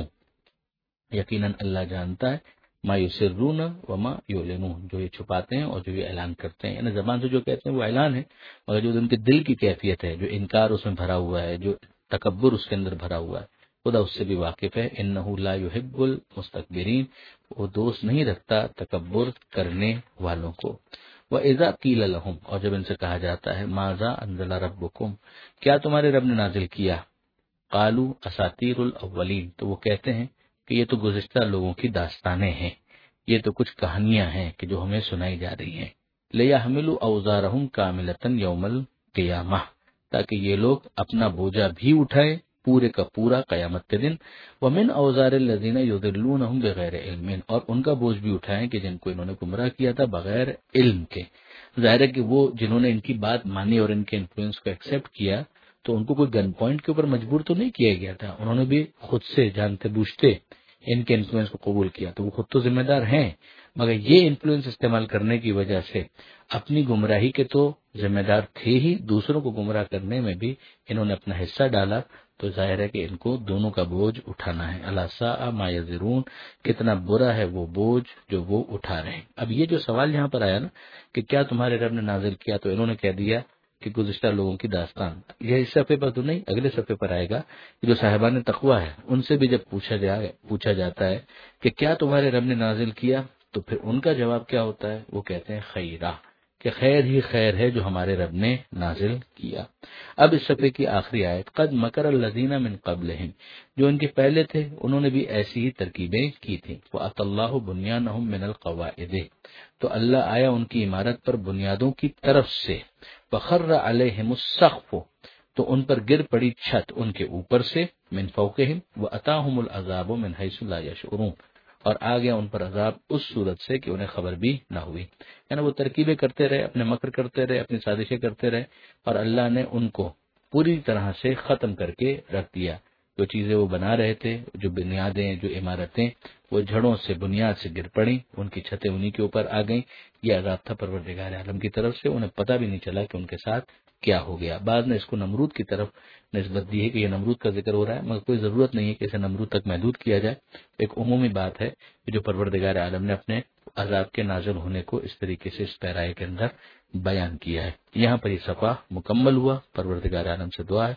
یقیناً اللہ جانتا ہے، ما یسرون وما یعلنون، جو یہ چھپاتے ہیں اور جو یہ اعلان کرتے ہیں، یعنی زبان سے جو کہتے ہیں وہ اعلان ہے، مگر جو ان کے دل کی کیفیت ہے، جو انکار اس میں بھرا ہوا ہے، جو تکبر اس کے اندر بھرا ہوا ہے، خدا اس سے بھی واقف ہے۔ انہ لا یحب المستکبرین، وہ دوست نہیں رکھتا تکبر کرنے والوں کو۔ وَإِذَا قِيلَ لَهُمْ، اور جب ان سے کہا جاتا ہے ماذا انزل ربکم، کیا تمہارے رب نے نازل کیا، قالوا اساطیر الاولین، تو وہ کہتے ہیں کہ یہ تو گزشتہ لوگوں کی داستانیں ہیں، یہ تو کچھ کہانیاں ہیں کہ جو ہمیں سنائی جا رہی ہیں۔ لِيَحْمِلُوا أَوْزَارَهُمْ كَامِلَةً يَوْمَ الْقِيَامَةِ، تاکہ یہ لوگ اپنا بوجھا بھی اٹھائیں پورے کا پورا قیامت کے دن، وَمِنْ أَوْزَارِ الَّذِينَ يُضِلُّونَهُمْ بِغَيْرِ عِلْمٍ، اور ان کا بوجھ بھی اٹھائیں کہ جن کو انہوں نے گمراہ کیا تھا بغیر علم کے۔ ظاہر ہے کہ وہ جنہوں نے ان کی بات مانی اور ان کے انفلوئنس کو ایکسیپٹ کیا تو ان کو کوئی گن پوائنٹ کے اوپر مجبور تو نہیں کیا گیا تھا، انہوں نے بھی خود سے جانتے بوجھتے ان کے انفلوئنس کو قبول کیا، تو وہ خود تو ذمہ دار ہیں، مگر یہ انفلوئنس استعمال کرنے کی وجہ سے اپنی گمراہی کے تو ذمہ دار تھے ہی، دوسروں کو گمراہ کرنے میں بھی انہوں نے اپنا حصہ ڈالا، تو ظاہر ہے کہ ان کو دونوں کا بوجھ اٹھانا ہے۔ الا ساء ما یزرون، کتنا برا ہے وہ بوجھ جو وہ اٹھا رہے ہیں۔ اب یہ جو سوال یہاں پر آیا نا کہ کیا تمہارے رب نے نازل کیا، تو انہوں نے کہہ دیا کہ گزشتہ لوگوں کی داستان، یہ اس صفحے پر تو نہیں، اگلے صفحے پر آئے گا، جو صاحبان تقویٰ ہے ان سے بھی جب پوچھا جائے پوچھا جاتا ہے کہ کیا تمہارے رب نے نازل کیا، تو پھر ان کا جواب کیا ہوتا ہے، وہ کہتے ہیں خیرہ، کہ خیر ہی خیر ہے جو ہمارے رب نے نازل کیا۔ اب اس صفحے کی آخری آیت، قد مکر الذین من قبلہم، جو ان کے پہلے تھے انہوں نے بھی ایسی ہی ترکیبیں کی تھیں، وَأَتَى اللَّهُ بُنْيَانَهُم مِّنَ الْقَوَاعِدِ، تو اللہ آیا ان کی عمارت پر بنیادوں کی طرف سے، فَخَرَّ عَلَيْهِمُ السَّقْفُ، تو ان پر گر پڑی چھت ان کے اوپر سے، من فوقہم، وَأَتَاهُمُ الْعَذَابُ مِنْ حَيْثُ لَا يَشْعُرُونَ، اور آ گیا ان پر عذاب اس صورت سے کہ انہیں خبر بھی نہ ہوئی، یعنی وہ ترکیبیں کرتے رہے، اپنے مکر کرتے رہے، اپنی سازشیں کرتے رہے، اور اللہ نے ان کو پوری طرح سے ختم کر کے رکھ دیا۔ جو چیزیں وہ بنا رہے تھے، جو بنیادیں، جو عمارتیں، وہ جھڑوں سے، بنیاد سے گر پڑیں، ان کی چھتیں انہی کے اوپر آ گئیں۔ یہ عذاب تھا پروردگار عالم کی طرف سے، انہیں پتہ بھی نہیں چلا کہ ان کے ساتھ کیا ہو گیا۔ بعض نے اس کو نمرود کی طرف نسبت دی ہے کہ یہ نمرود کا ذکر ہو رہا ہے، مگر کوئی ضرورت نہیں ہے کہ اسے نمرود تک محدود کیا جائے، ایک عمومی بات ہے کہ جو پروردگار عالم نے اپنے عذاب کے نازل ہونے کو اس طریقے سے اس پیرائے کے اندر بیان کیا ہے۔ یہاں پر یہ صفحہ مکمل ہوا۔ پروردگار عالم سے دعا ہے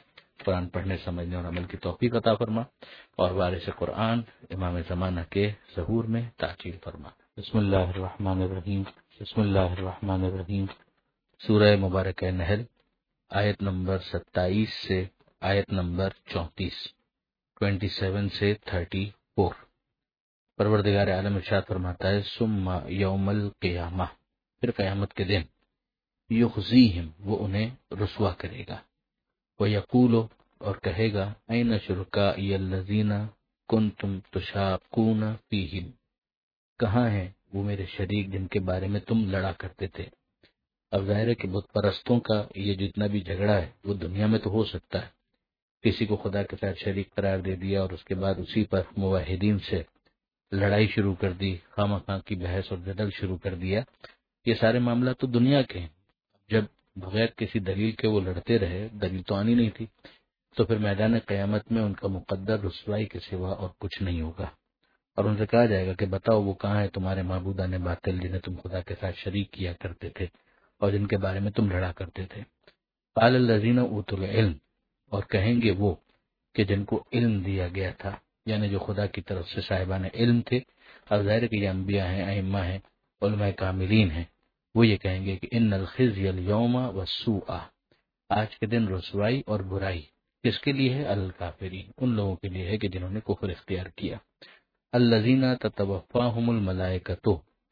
قرآن پڑھنے سمجھنے اور عمل کی توفیق عطا فرما، اور وارث قرآن امام زمانہ کے ظہور میں تاجیل فرما۔ بسم اللہ الرحمن الرحیم، بسم اللہ الرحمن الرحیم۔ سورہ مبارکہ نحل، آیت نمبر ستائیس سے آیت نمبر چونتیس، ٹوینٹی سیون سے تھرٹی فور۔ پروردگار عالم ارشاد فرماتا ہے ثم یوم القیامہ، پھر قیامت کے دن، یخزیہم، وہ انہیں رسوا کرے گا، ویقول، اور کہے گا این شرکائی الذین کنتم تشاقون فیہم، کہاں ہیں وہ میرے شریک جن کے بارے میں تم لڑا کرتے تھے۔ اب ظاہر ہے کہ بت پرستوں کا یہ جتنا بھی جھگڑا ہے وہ دنیا میں تو ہو سکتا ہے، کسی کو خدا کے ساتھ شریک قرار دے دیا اور اس کے بعد اسی پر موحدین سے لڑائی شروع کر دی، خواہ مخواہ کی بحث اور جدل شروع کر دیا، یہ سارے معاملات تو دنیا کے ہیں۔ جب بغیر کسی دلیل کے وہ لڑتے رہے، دلیل تو آنی نہیں تھی، تو پھر میدان قیامت میں ان کا مقدر رسوائی کے سوا اور کچھ نہیں ہوگا، اور ان سے کہا جائے گا کہ بتاؤ وہ کہاں ہے تمہارے معبودان باطل جنہیں تم خدا کے ساتھ شریک کیا کرتے تھے اور جن کے بارے میں تم لڑا کرتے تھے۔ قال الذین اوتوا العلم، اور کہیں گے وہ کہ جن کو علم دیا گیا تھا، یعنی جو خدا کی طرف سے صاحبان علم تھے، اور ظاہر کہ یہ انبیاء ہیں، ائمہ ہیں، علماء کاملین ہیں، وہ یہ کہیں گے کہ ان الخزي اليوم والسوء، آج کے دن رسوائی اور برائی کس کے لیے ہے؟ الکافرین، ان لوگوں کے لیے ہے کہ جنہوں نے کفر اختیار کیا۔ الذین تتوفاہم الملائکۃ،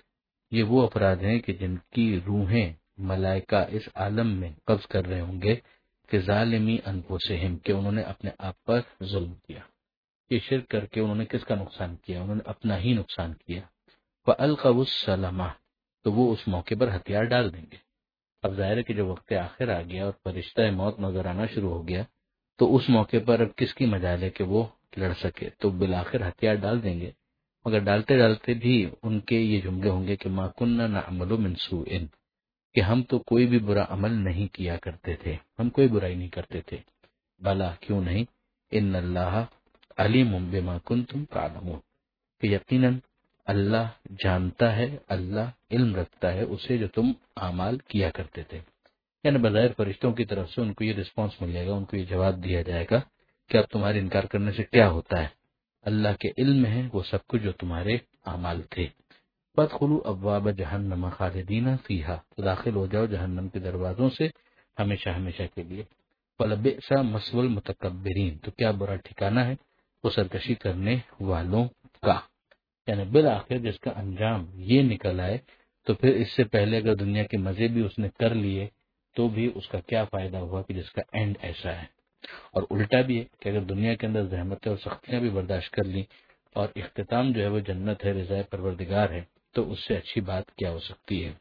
یہ وہ افراد ہیں کہ جن کی روحیں ملائکہ اس عالم میں قبض کر رہے ہوں گے کہ ظالمی انفسہم، کہ انہوں نے اپنے آپ پر ظلم کیا، یہ شرک کر کے انہوں نے کس کا نقصان کیا؟ انہوں نے اپنا ہی نقصان کیا۔ فَأَلْقَوُا السَّلَامَ، تو وہ اس موقع پر ہتھیار ڈال دیں گے۔ اب ظاہر ہے کہ جو وقت آخر آ گیا اور فرشتہ موت نظر آنا شروع ہو گیا، تو اس موقع پر اب کس کی مجال ہے کہ وہ لڑ سکے؟ تو بالآخر ہتھیار ڈال دیں گے، مگر ڈالتے ڈالتے بھی ان کے یہ جملے ہوں گے کہ مَا كُنَّا نَعْمَلُ مِن سُوءٍ، کہ ہم تو کوئی بھی برا عمل نہیں کیا کرتے تھے، ہم کوئی برائی نہیں کرتے تھے۔ بلا، کیوں نہیں، ان اللہ علیم بما کنتم تعلمون، کہ یقیناً اللہ جانتا ہے، اللہ علم رکھتا ہے اسے جو تم اعمال کیا کرتے تھے۔ یعنی بظاہر فرشتوں کی طرف سے ان کو یہ رسپانس ملے گا، ان کو یہ جواب دیا جائے گا کہ اب تمہارے انکار کرنے سے کیا ہوتا ہے، اللہ کے علم میں ہے وہ سب کچھ جو تمہارے اعمال تھے۔ فادخلوا ابواب جہنم خالدین فیہا، داخل ہو جاؤ جہنم کے دروازوں سے ہمیشہ ہمیشہ کے لیے۔ فلبئس مثوى المتکبرین، تو کیا برا ٹھکانہ ہے وہ سرکشی کرنے والوں کا، یعنی بالآخر جس کا انجام یہ نکل آئے، تو پھر اس سے پہلے اگر دنیا کے مزے بھی اس نے کر لیے تو بھی اس کا کیا فائدہ ہوا کہ جس کا اینڈ ایسا ہے۔ اور الٹا بھی ہے کہ اگر دنیا کے اندر زحمتیں اور سختیاں بھی برداشت کر لیں اور اختتام جو ہے وہ جنت ہے، رضا پروردگار ہے، تو اس سے اچھی بات کیا ہو سکتی ہے۔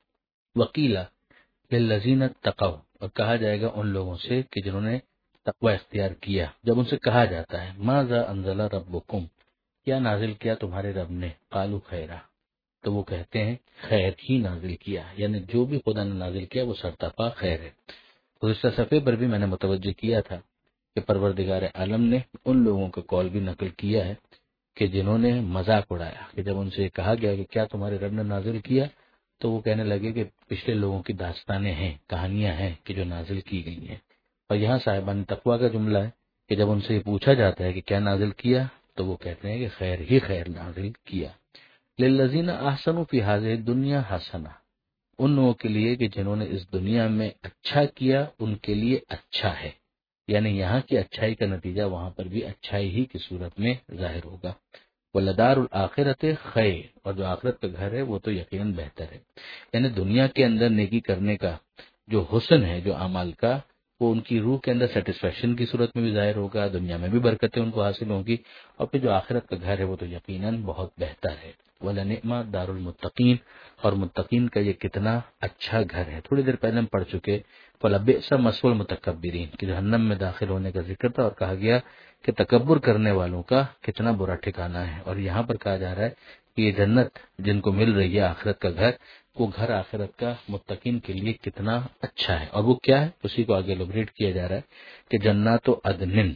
وقیلا للذین اتقوا، اور کہا جائے گا ان لوگوں سے کہ جنہوں نے تقوی اختیار کیا، جب ان سے کہا جاتا ہے ماذا انزل ربکم، کیا نازل کیا تمہارے رب نے، قالوا خیرا، تو وہ کہتے ہیں خیر ہی نازل کیا، یعنی جو بھی خدا نے نازل کیا وہ سرتفا خیر ہے۔ گزشتہ صفحے پر بھی میں نے متوجہ کیا تھا کہ پروردگار عالم نے ان لوگوں کا قول بھی نقل کیا ہے کہ جنہوں نے مذاق اڑایا، کہ جب ان سے کہا گیا کہ کیا تمہارے رب نے نازل کیا، تو وہ کہنے لگے کہ پچھلے لوگوں کی داستانیں ہیں، کہانیاں ہیں کہ جو نازل کی گئی ہیں۔ اور یہاں صاحبان تقویٰ کا جملہ ہے کہ جب ان سے یہ پوچھا جاتا ہے کہ کیا نازل کیا، تو وہ کہتے ہیں کہ خیر ہی خیر نازل کیا۔ للذین احسنوا فی ہذہ الدنیا حسنہ، ان لوگوں کے لیے کہ جنہوں نے اس دنیا میں اچھا کیا ان کے لیے اچھا ہے، یعنی یہاں کی اچھائی کا نتیجہ وہاں پر بھی اچھائی ہی کی صورت میں ظاہر ہوگا۔ وَلَدَارُ الْآخِرَةِ خَيْرٌ، اور جو آخرت کا گھر ہے وہ تو یقیناً بہتر ہے، یعنی دنیا کے اندر نیکی کرنے کا جو حسن ہے، جو اعمال کا، وہ ان کی روح کے اندر سیٹسفیکشن کی صورت میں بھی ظاہر ہوگا، دنیا میں بھی برکتیں ان کو حاصل ہوں گی، اور پھر جو آخرت کا گھر ہے وہ تو یقیناً بہت بہتر ہے۔ وَلَنِعْمَ دَارُ الْمُتَّقِينَ، اور متقین کا یہ کتنا اچھا گھر ہے۔ تھوڑی دیر پہلے ہم پڑھ چکے فَلَبِئْسَ مَثْوَى الْمُتَكَبِّرِينَ، کہ جہنم میں داخل ہونے کا ذکر تھا اور کہا گیا کہ تکبر کرنے والوں کا کتنا برا ٹھکانہ ہے، اور یہاں پر کہا جا رہا ہے کہ یہ جنت جن کو مل رہی ہے آخرت کا گھر، وہ گھر آخرت کا متقین کے لیے کتنا اچھا ہے، اور وہ کیا ہے اسی کو آگے ایلوبریٹ کیا جا رہا ہے کہ جنات و عدن،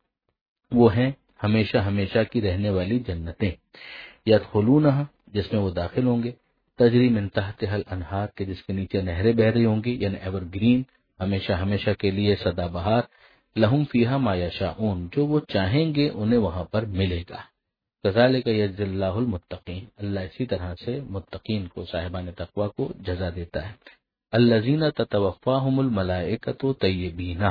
وہ ہیں ہمیشہ ہمیشہ کی رہنے والی جنتیں، یدخلونہا، جس میں وہ داخل ہوں گے، تجری من تحتہا الانہار، کے جس کے نیچے نہریں بہ رہی ہوں گی، یعنی ایور گرین، ہمیشہ ہمیشہ کے لیے سدا بہار، لہم فیہا ما یشاؤون، جو وہ چاہیں گے انہیں وہاں پر ملے گا۔ کذالک یجزی اللہ المتقین، اللہ اسی طرح سے متقین کو، صاحبان تقوی کو جزا دیتا ہے۔ الذین تتوفاہم الملائکۃ طیبین،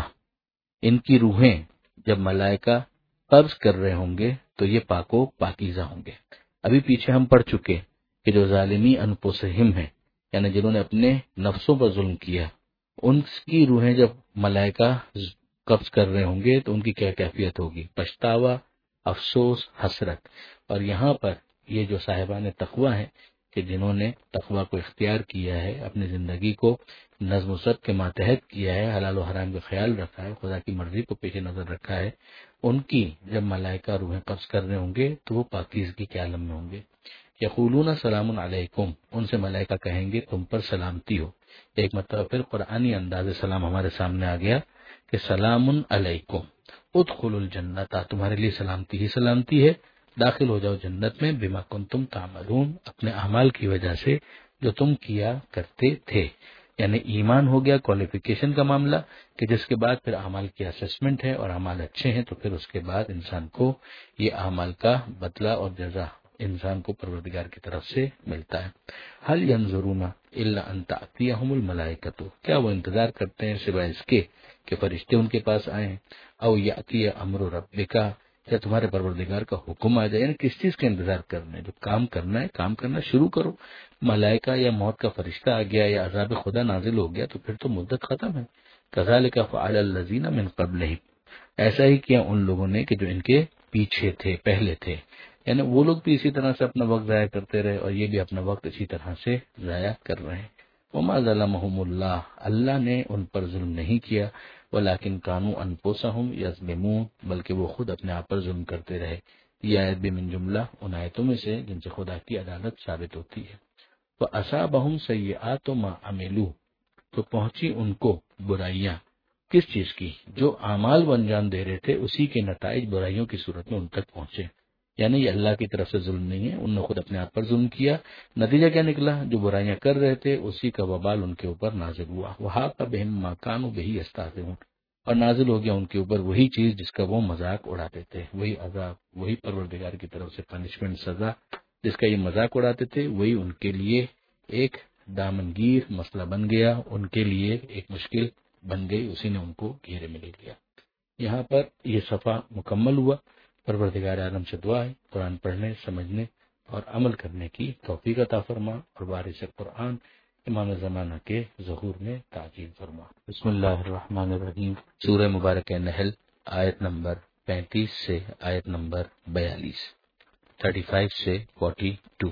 ان کی روحیں جب ملائکہ قبض کر رہے ہوں گے تو یہ پاک و پاکیزہ ہوں گے۔ ابھی پیچھے ہم پڑھ چکے کہ جو ظالمی انفسہم ہیں، یعنی جنہوں نے اپنے نفسوں پر ظلم کیا، ان کی روحیں جب ملائکہ قبض کر رہے ہوں گے تو ان کی کیا کیفیت ہوگی؟ پچھتاوا، افسوس، حسرت۔ اور یہاں پر یہ جو صاحبان تقوی ہیں کہ جنہوں نے تقوی کو اختیار کیا ہے، اپنی زندگی کو نظم و ضبط کے ماتحت کیا ہے، حلال و حرام کا خیال رکھا ہے، خدا کی مرضی کو پیش نظر رکھا ہے، ان کی جب ملائکہ روحیں قبض کر رہے ہوں گے تو وہ پاکیزگی کے عالم میں ہوں گے۔ یقولون سلام علیکم، ان سے ملائکہ کہیں گے تم پر سلامتی ہو۔ ایک مرتبہ پھر قرآنی انداز سلام ہمارے سامنے آ گیا کہ سلام علیکم ادخلوا الجنت، تمہارے لیے سلامتی ہی سلامتی ہے، داخل ہو جاؤ جنت میں، بما کنتم تعملون، اپنے اعمال کی وجہ سے جو تم کیا کرتے تھے۔ یعنی ایمان ہو گیا کوالیفیکیشن کا معاملہ کہ جس کے بعد پھر اعمال کی اسسمنٹ ہے، اور اعمال اچھے ہیں تو پھر اس کے بعد انسان کو یہ اعمال کا بدلہ اور جزا انسان کو پروردگار کی طرف سے ملتا ہے۔ هل ينظرون الا ان تأتيهم الملائکۃ، کیا وہ انتظار کرتے ہیں سوائے اس کے کہ فرشتے ان کے پاس آئیں، او یاتی امر ربک، یا تمہارے پروردگار کا حکم آ جائے۔ یعنی کس چیز کا انتظار کرنا ہے؟ جو کام کرنا ہے کام کرنا شروع کرو۔ ملائکہ یا موت کا فرشتہ آ گیا یا عذاب خدا نازل ہو گیا تو پھر تو مدت ختم ہے۔ کذالک فعل الذین من قبلہم، ایسا ہی کیا ان لوگوں نے کہ جو ان کے پیچھے تھے، پہلے تھے، یعنی وہ لوگ بھی اسی طرح سے اپنا وقت ضائع کرتے رہے اور یہ بھی اپنا وقت اسی طرح سے ضائع کر رہے ہیں۔ وما ظلمهم اللہ، اللہ نے ان پر ظلم نہیں کیا، ولکن کانوا انفسهم یظلمون، بلکہ وہ خود اپنے آپ پر ظلم کرتے رہے۔ یہ آیت بھی من جملہ ان آیتوں میں سے جن سے خدا کی عدالت ثابت ہوتی ہے۔ فاصابهم سیئات ما عملوا، تو پہنچی ان کو برائیاں، کس چیز کی؟ جو اعمال وہ انجام دے رہے تھے اسی کے نتائج برائیوں کی صورت میں ان تک پہنچے۔ یعنی یہ اللہ کی طرف سے ظلم نہیں ہے، انہوں نے خود اپنے آپ پر ظلم کیا، نتیجہ کیا نکلا؟ جو برائیاں کر رہے تھے اسی کا وبال ان کے اوپر نازل ہوا۔ وحاق بہم ما کانوا بہ یستہزئون، اور نازل ہو گیا ان کے اوپر وہی چیز جس کا وہ مذاق اڑاتے تھے، وہی عذاب، وہی پروردگار کی طرف سے پنشمنٹ، سزا جس کا یہ مذاق اڑاتے تھے، وہی ان کے لیے ایک دامنگیر مسئلہ بن گیا، ان کے لیے ایک مشکل بن گئی، اسی نے ان کو گھیرے میں لے لیا۔ یہاں پر یہ صفحہ مکمل ہوا۔ پروردگار عالم سے دعا ہے قرآن پڑھنے، سمجھنے اور عمل کرنے کی توفیق عطا فرما، اور وارث قرآن امام زمانہ کے ظہور میں تعجیل فرما۔ بسم اللہ الرحمن الرحیم۔ سورہ مبارکہ نحل، آیت نمبر پینتیس سے آیت نمبر بیالیس، تھرٹی فائیو سے فورٹی ٹو۔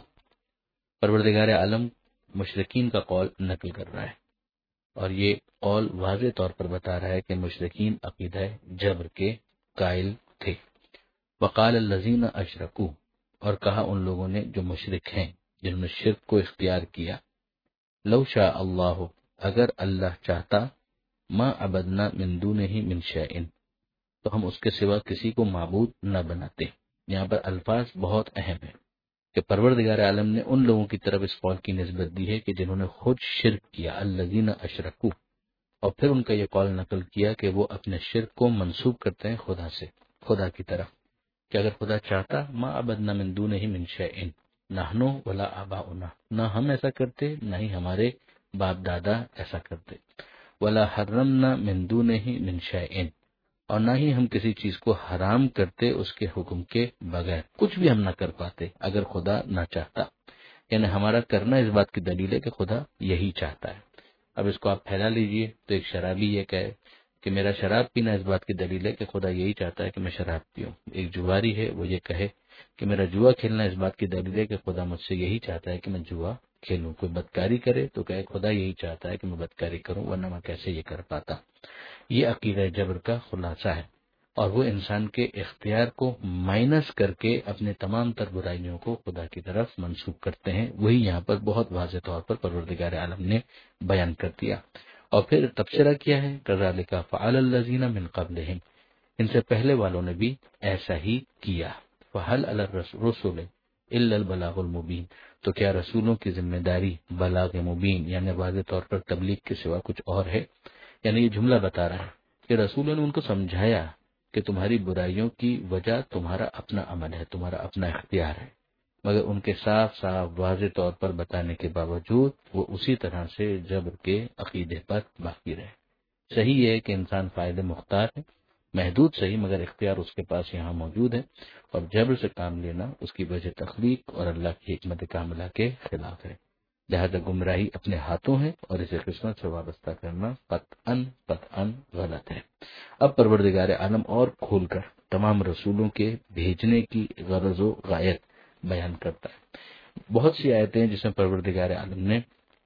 پروردگار عالم مشرکین کا قول نقل کر رہا ہے، اور یہ قول واضح طور پر بتا رہا ہے کہ مشرکین عقیدہ جبر کے قائل تھے۔ وقال الذین اشرکوا، اور کہا ان لوگوں نے جو مشرک ہیں، جنہوں نے شرک کو اختیار کیا، لو شاء اللہ، اگر اللہ چاہتا، ما عبدنا من دونہ من شیء، تو ہم اس کے سوا کسی کو معبود نہ بناتے۔ یہاں پر الفاظ بہت اہم ہیں کہ پروردگار عالم نے ان لوگوں کی طرف اس قول کی نسبت دی ہے کہ جنہوں نے خود شرک کیا، الذین اشرکوا، اور پھر ان کا یہ قول نقل کیا کہ وہ اپنے شرک کو منسوب کرتے ہیں خدا سے، خدا کی طرف، کہ اگر خدا چاہتا، ما عبدنا من دونہ من شیء، نحن ولا آباؤنا، نہ ہم ایسا کرتے نہ ہی ہمارے باپ دادا ایسا کرتے، ولا حرمنا من دونہ من شیء، اور نہ ہی ہم کسی چیز کو حرام کرتے اس کے حکم کے بغیر، کچھ بھی ہم نہ کر پاتے اگر خدا نہ چاہتا۔ یعنی ہمارا کرنا اس بات کی دلیل ہے کہ خدا یہی چاہتا ہے۔ اب اس کو آپ پھیلا لیجئے تو ایک شرابی یہ کہے کہ میرا شراب پینا اس بات کی دلیل ہے کہ خدا یہی چاہتا ہے کہ میں شراب پیوں۔ ایک جواری ہے وہ یہ کہے کہ میرا جوا کھیلنا اس بات کی دلیل ہے کہ خدا مجھ سے یہی چاہتا ہے کہ میں جوا کھیلوں۔ کوئی بدکاری کرے تو کہے خدا یہی چاہتا ہے کہ میں بدکاری کروں، ورنہ میں کیسے یہ کر پاتا۔ یہ عقیدہ جبر کا خلاصہ ہے، اور وہ انسان کے اختیار کو مائنس کر کے اپنے تمام تر برائیوں کو خدا کی طرف منسوب کرتے ہیں۔ وہی یہاں پر بہت واضح طور پر پروردگار عالم نے بیان کر دیا، اور پھر تبصرہ کیا ہے، کذالک فعل الذین من قبلہم، ان سے پہلے والوں نے بھی ایسا ہی کیا۔ فہل علی الرسل الا البلاغ المبین، تو کیا رسولوں کی ذمہ داری بلاغ مبین یعنی واضح طور پر تبلیغ کے سوا کچھ اور ہے؟ یعنی یہ جملہ بتا رہا ہے کہ رسولوں نے ان کو سمجھایا کہ تمہاری برائیوں کی وجہ تمہارا اپنا عمل ہے، تمہارا اپنا اختیار ہے، مگر ان کے صاف صاف واضح طور پر بتانے کے باوجود وہ اسی طرح سے جبر کے عقیدے پر باقی رہے۔ صحیح یہ ہے کہ انسان فائدہ مختار ہے، محدود صحیح، مگر اختیار اس کے پاس یہاں موجود ہے، اور جبر سے کام لینا اس کی وجہ تخلیق اور اللہ کی حکمت کاملہ کے خلاف ہے۔ لہذا گمراہی اپنے ہاتھوں ہے اور اسے قسمت سے وابستہ کرنا قطعاً قطعاً غلط ہے۔ اب پروردگار عالم اور کھول کر تمام رسولوں کے بھیجنے کی غرض و غایت بیان کرتا ہے۔ بہت سی آیتیں جس میں پروردگار عالم نے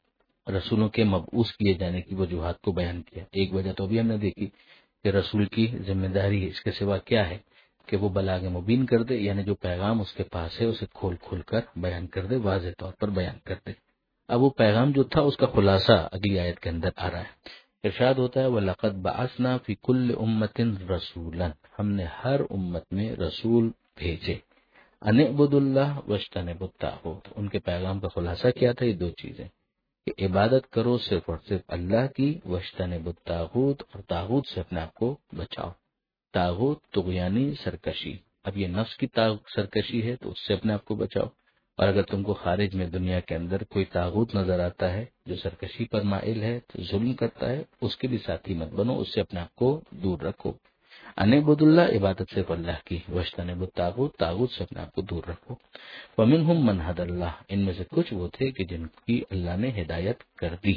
رسولوں کے مبعوث کیے جانے کی وجوہات کو بیان کیا۔ ایک وجہ تو بھی ہم نے دیکھی کہ رسول کی ذمہ داری ہے، اس کے سوا کیا ہے کہ وہ بلاغ مبین کر دے، یعنی جو پیغام اس کے پاس ہے اسے کھول کھول کر بیان کر دے، واضح طور پر بیان کر دے۔ اب وہ پیغام جو تھا اس کا خلاصہ اگلی آیت کے اندر آ رہا ہے۔ ارشاد ہوتا ہے وَلَقَدْ بَعَثْنَا فِي كُلِّ أُمَّةٍ رَسُولًا، ہم نے ہر امت میں رسول بھیجے، أَنِ اعْبُدُوا اللَّهَ وَاجْتَنِبُوا الطَّاغُوتَ۔ ان کے پیغام کا خلاصہ کیا تھا؟ یہ دو چیزیں کہ عبادت کرو صرف اور صرف اللہ کی، وَاجْتَنِبُوا الطَّاغُوتَ، اور طاغوت سے اپنے آپ کو بچاؤ۔ طاغوت طغیانی سرکشی، اب یہ نفس کی سرکشی ہے تو اس سے اپنے آپ کو بچاؤ، اور اگر تم کو خارج میں دنیا کے اندر کوئی طاغوت نظر آتا ہے جو سرکشی پر مائل ہے، تو ظلم کرتا ہے، اس کے بھی ساتھی مت بنو، اس سے اپنے آپ کو دور رکھو۔ ان اعبدوا اللہ، عبادت صرف اللہ کی، واجتنبوا الطاغوت، طاغوت سے اپنے آپ کو دور رکھو۔ ومنہم من ھدی اللہ، ان میں سے کچھ وہ تھے کہ جن کی اللہ نے ہدایت کر دی۔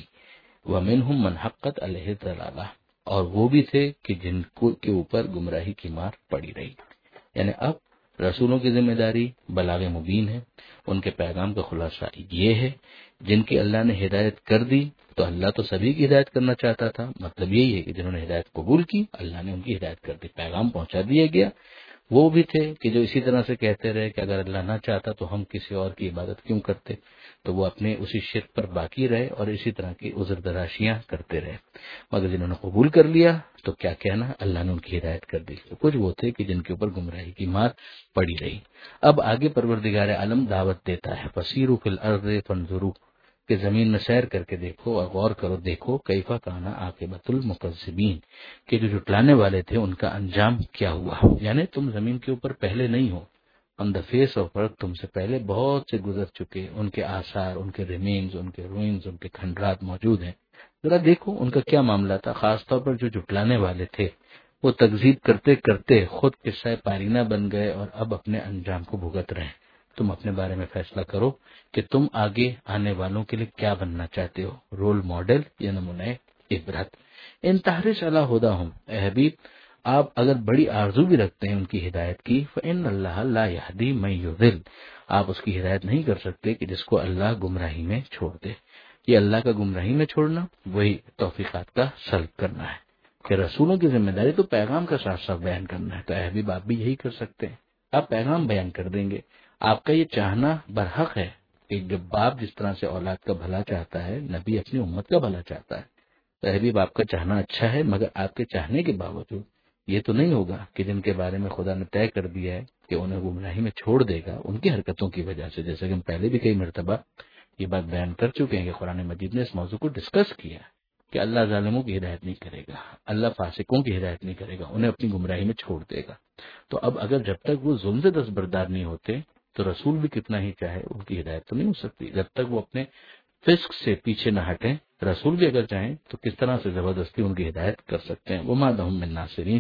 ومنہم من حقت علیہ الضلالہ، اور وہ بھی تھے کہ جن کو کے اوپر گمراہی کی مار پڑی رہی۔ یعنی اب رسولوں کی ذمہ داری بلاغ مبین ہے، ان کے پیغام کا خلاصہ یہ ہے۔ جن کی اللہ نے ہدایت کر دی تو اللہ تو سبھی کی ہدایت کرنا چاہتا تھا، مطلب یہی ہے کہ جنہوں نے ہدایت قبول کی اللہ نے ان کی ہدایت کر دی، پیغام پہنچا دیا گیا۔ وہ بھی تھے کہ جو اسی طرح سے کہتے رہے کہ اگر اللہ نہ چاہتا تو ہم کسی اور کی عبادت کیوں کرتے، تو وہ اپنے اسی شرک پر باقی رہے اور اسی طرح کی عذر دراشیاں کرتے رہے۔ مگر جنہوں نے قبول کر لیا تو کیا کہنا، اللہ نے ان کی ہدایت کر دی۔ تو کچھ وہ تھے کہ جن کے اوپر گمراہی کی مار پڑی رہی۔ اب آگے پروردگار عالم دعوت دیتا ہے، فسیروا فی الارض فانظروا، کہ زمین میں سیر کر کے دیکھو اور غور کرو، دیکھو کیفا کان عاقبۃ المکذبین، کہ جو جھٹلانے والے تھے ان کا انجام کیا ہوا۔ یعنی تم زمین کے اوپر پہلے نہیں ہو، آن دا فیس آف ارتھ تم سے پہلے بہت سے گزر چکے، ان کے آثار، ان کے ریمینز، ان کے روئنز، ان کے کھنڈرات موجود ہیں، ذرا دیکھو ان کا کیا معاملہ تھا۔ خاص طور پر جو جھٹلانے والے تھے وہ تکذیب کرتے کرتے خود قصہ پارینہ بن گئے اور اب اپنے انجام کو بھگت رہے ہیں۔ تم اپنے بارے میں فیصلہ کرو کہ تم آگے آنے والوں کے لیے کیا بننا چاہتے ہو، رول ماڈل یا نمونہ عبرت۔ ان تحرص علی ھداھم، اے حبیب آپ اگر بڑی آرزو بھی رکھتے ہیں ان کی ہدایت کی، فإن اللہ لا یہدی من یضل، آپ اس کی ہدایت نہیں کر سکتے کہ جس کو اللہ گمراہی میں چھوڑ دے۔ یہ اللہ کا گمراہی میں چھوڑنا وہی توفیقات کا سلب کرنا ہے کہ رسولوں کی ذمہ داری تو پیغام کا صاف صاف بیان کرنا ہے۔ تو اے حبیب آپ بھی یہی کر سکتے ہیں، آپ پیغام بیان کر دیں گے۔ آپ کا یہ چاہنا برحق ہے کہ جب باپ جس طرح سے اولاد کا بھلا چاہتا ہے، نبی اپنی امت کا بھلا چاہتا ہے۔ تو حبیب آپ کا چاہنا اچھا ہے، مگر آپ کے چاہنے کے باوجود یہ تو نہیں ہوگا کہ جن کے بارے میں خدا نے طے کر دیا ہے کہ انہیں گمراہی میں چھوڑ دے گا ان کی حرکتوں کی وجہ سے، جیسے کہ ہم پہلے بھی کئی مرتبہ یہ بات بیان کر چکے ہیں کہ قرآن مجید نے اس موضوع کو ڈسکس کیا کہ اللہ ظالموں کی ہدایت نہیں کرے گا، اللہ فاسقوں کی ہدایت نہیں کرے گا، انہیں اپنی گمراہی میں چھوڑ دے گا۔ تو اب اگر جب تک وہ ظلم سے دستبردار نہیں ہوتے تو رسول بھی کتنا ہی چاہے ان کی ہدایت تو نہیں ہو سکتی۔ جب تک وہ اپنے فسق سے پیچھے نہ ہٹیں، رسول بھی اگر چاہیں تو کس طرح سے زبردستی ان کی ہدایت کر سکتے ہیں۔ وما لهم من ناصرین،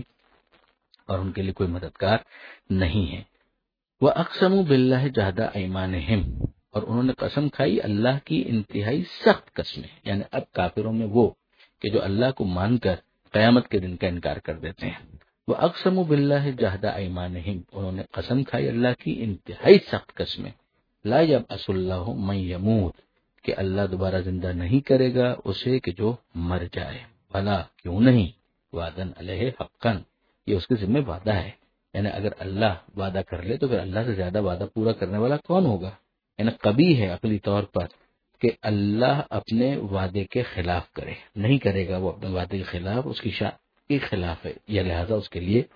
اور ان کے لیے کوئی مددگار نہیں ہے۔ وَأَقْسَمُوا بِاللَّهِ جَهْدَ أَيْمَانِهِمْ، اور انہوں نے قسم کھائی اللہ کی انتہائی سخت قسمیں، یعنی اب کافروں میں وہ کہ جو اللہ کو مان کر قیامت کے دن کا انکار کر دیتے ہیں۔ وَأَقْسَمُوا بِاللَّهِ جَهْدَ أَيْمَانِهِمْ، انہوں نے قسم کھائی اللہ کی انتہائی سخت قسمیں، لا يَبْعَثُ اللَّهُ مَن يَمُوتُ، کہ اللہ دوبارہ زندہ نہیں کرے گا اسے کہ جو مر جائے، بھلا کیوں نہیں، وعدن علیہ حقا، یہ اس کے ذمہ وعدہ ہے۔ یعنی اگر اللہ وعدہ کر لے تو پھر اللہ سے زیادہ وعدہ پورا کرنے والا کون ہوگا؟ یعنی قبیح ہے عقلی طور پر کہ اللہ اپنے وعدے کے خلاف کرے، نہیں کرے گا وہ اپنے وعدے کے خلاف، اس کی شان کے خلاف ہے، یا لہذا اس کے لیے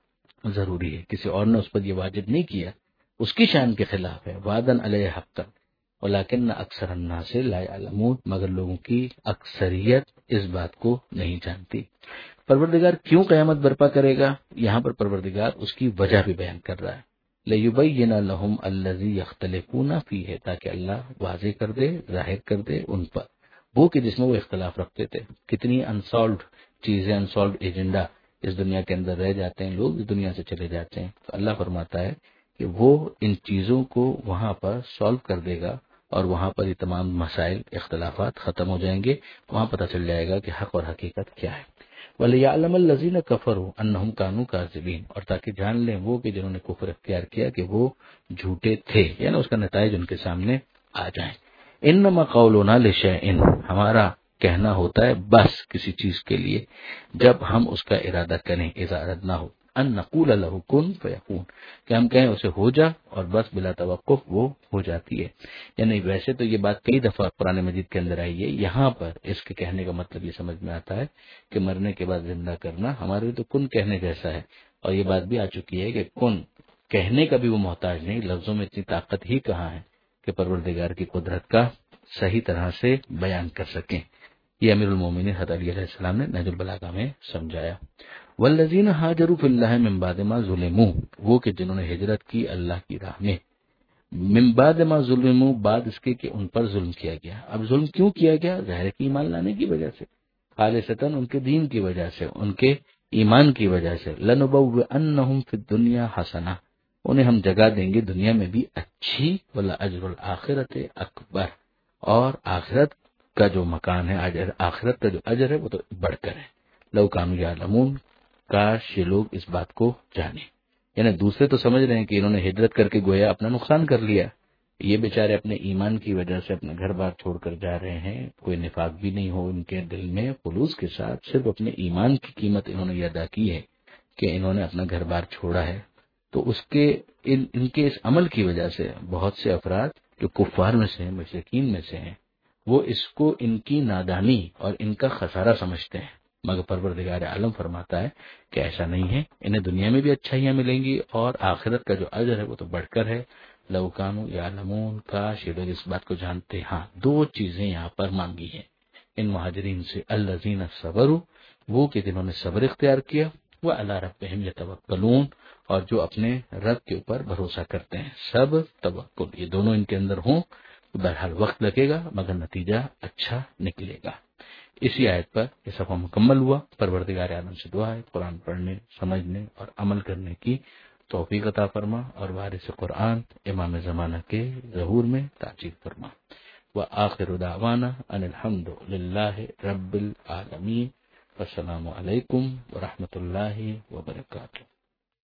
ضروری ہے، کسی اور نے اس پر یہ واجب نہیں کیا، اس کی شان کے خلاف ہے۔ وعدن علیہ حقا ولکن اکثر الناس لا یعلمون، مگر لوگوں کی اکثریت اس بات کو نہیں جانتی۔ پروردگار کیوں قیامت برپا کرے گا؟ یہاں پر پروردگار اس کی وجہ بھی بیان کر رہا ہے، لِيُبَيِّنَ لَهُمْ الَّذِي يَخْتَلِفُونَ فِيهِ، تاکہ اللہ واضح کر دے، ظاہر کر دے ان پر وہ کہ جس میں وہ اختلاف رکھتے تھے۔ کتنی انسالوڈ چیزیں، انسالوڈ ایجنڈا اس دنیا کے اندر رہ جاتے ہیں، لوگ اس دنیا سے چلے جاتے ہیں، تو اللہ فرماتا ہے کہ وہ ان چیزوں کو وہاں پر سالو کر دے گا، اور وہاں پر یہ تمام مسائل، اختلافات ختم ہو جائیں گے، وہاں پتہ چل جائے گا کہ حق اور حقیقت کیا ہے۔ وَلِيَعْلَمَ الَّذِينَ كَفَرُوا أَنَّهُمْ كَانُوا كَاذِبِينَ، اور تاکہ جان لیں وہ کہ جنہوں نے کفر اختیار کیا کہ وہ جھوٹے تھے، یعنی اس کا نتائج ان کے سامنے آ جائیں۔ انما قولنا لشیء، ہمارا کہنا ہوتا ہے بس کسی چیز کے لیے جب ہم اس کا ارادہ کریں، اذا اردنا ہو، ان نقول له کن فیکون، کہ ہم کہیں اسے ہو جا اور بس بلا توقف وہ ہو جاتی ہے۔ یعنی ویسے تو یہ بات کئی دفعہ قرآن مجید کے اندر آئی ہے، یہاں پر اس کے کہنے کا مطلب یہ سمجھ میں آتا ہے کہ مرنے کے بعد زندہ کرنا ہمارے لیے تو کن کہنے جیسا ہے، اور یہ بات بھی آ چکی ہے کہ کن کہنے کا بھی وہ محتاج نہیں، لفظوں میں اتنی طاقت ہی کہاں ہے کہ پروردگار کی قدرت کا صحیح طرح سے بیان کر سکیں۔ یہ امیر المومنین حضرت علی علیہ السلام نے نہج البلاغہ میں سمجھایا۔ والذین ہاجروا فی اللہ من بعد ما ظلموا، وہ کہ جنہوں نے ہجرت کی اللہ کی راہ میں، من بعد ما ظلموا، بعد اس کے کہ ان پر ظلم کیا گیا۔ اب ظلم کیوں کیا گیا؟ ظاہر کہ ایمان لانے کی وجہ سے، خالصتاً ان کے دین کی وجہ سے، ان کے ایمان کی وجہ سے۔ لنبوئنہم فی الدنیا حسنہ، انہیں ہم جگہ دیں گے دنیا میں بھی اچھی، ولاجر الآخرۃ اکبر، اور آخرت کا جو مکان ہے، اجر آخرت کا جو اجر ہے وہ تو بڑھ کر ہے۔ لو کانوا یعلمون، کاش یہ لوگ اس بات کو جانیں۔ یعنی دوسرے تو سمجھ رہے ہیں کہ انہوں نے ہجرت کر کے گویا اپنا نقصان کر لیا، یہ بیچارے اپنے ایمان کی وجہ سے اپنے گھر بار چھوڑ کر جا رہے ہیں، کوئی نفاق بھی نہیں ہو ان کے دل میں، خلوص کے ساتھ صرف اپنے ایمان کی قیمت انہوں نے یہ ادا کی ہے کہ انہوں نے اپنا گھر بار چھوڑا ہے۔ تو اس کے ان, ان کے اس عمل کی وجہ سے بہت سے افراد جو کفار میں سے ہیں، مشرکین میں سے ہیں، وہ اس کو ان کی نادانی اور ان کا خسارہ سمجھتے ہیں، مگر پروردگار عالم فرماتا ہے کہ ایسا نہیں ہے، انہیں دنیا میں بھی اچھائیاں ملیں گی اور آخرت کا جو اجر ہے وہ تو بڑھ کر ہے۔ لو کانوا یعلمون، کاش یہ لوگ اس بات کو جانتے۔ ہاں، دو چیزیں یہاں پر مانگی ہیں ان مہاجرین سے، الذین صبروا، وہ کہ جنہوں نے صبر اختیار کیا، وعلی ربہم یتوکلون، اور جو اپنے رب کے اوپر بھروسہ کرتے ہیں۔ صبر، توکل، یہ دونوں ان کے اندر ہوں، بہرحال وقت لگے گا مگر نتیجہ اچھا نکلے گا۔ اسی آیت پر یہ صفحہ مکمل ہوا۔ پروردگار عالم سے دعا ہے قرآن پڑھنے، سمجھنے اور عمل کرنے کی توفیق عطا فرما، اور وارث قرآن امام زمانہ کے ظہور میں تاجیل فرما۔ وآخر دعوانا ان الحمد للہ رب العالمین، والسلام علیکم ورحمۃ اللہ وبرکاتہ۔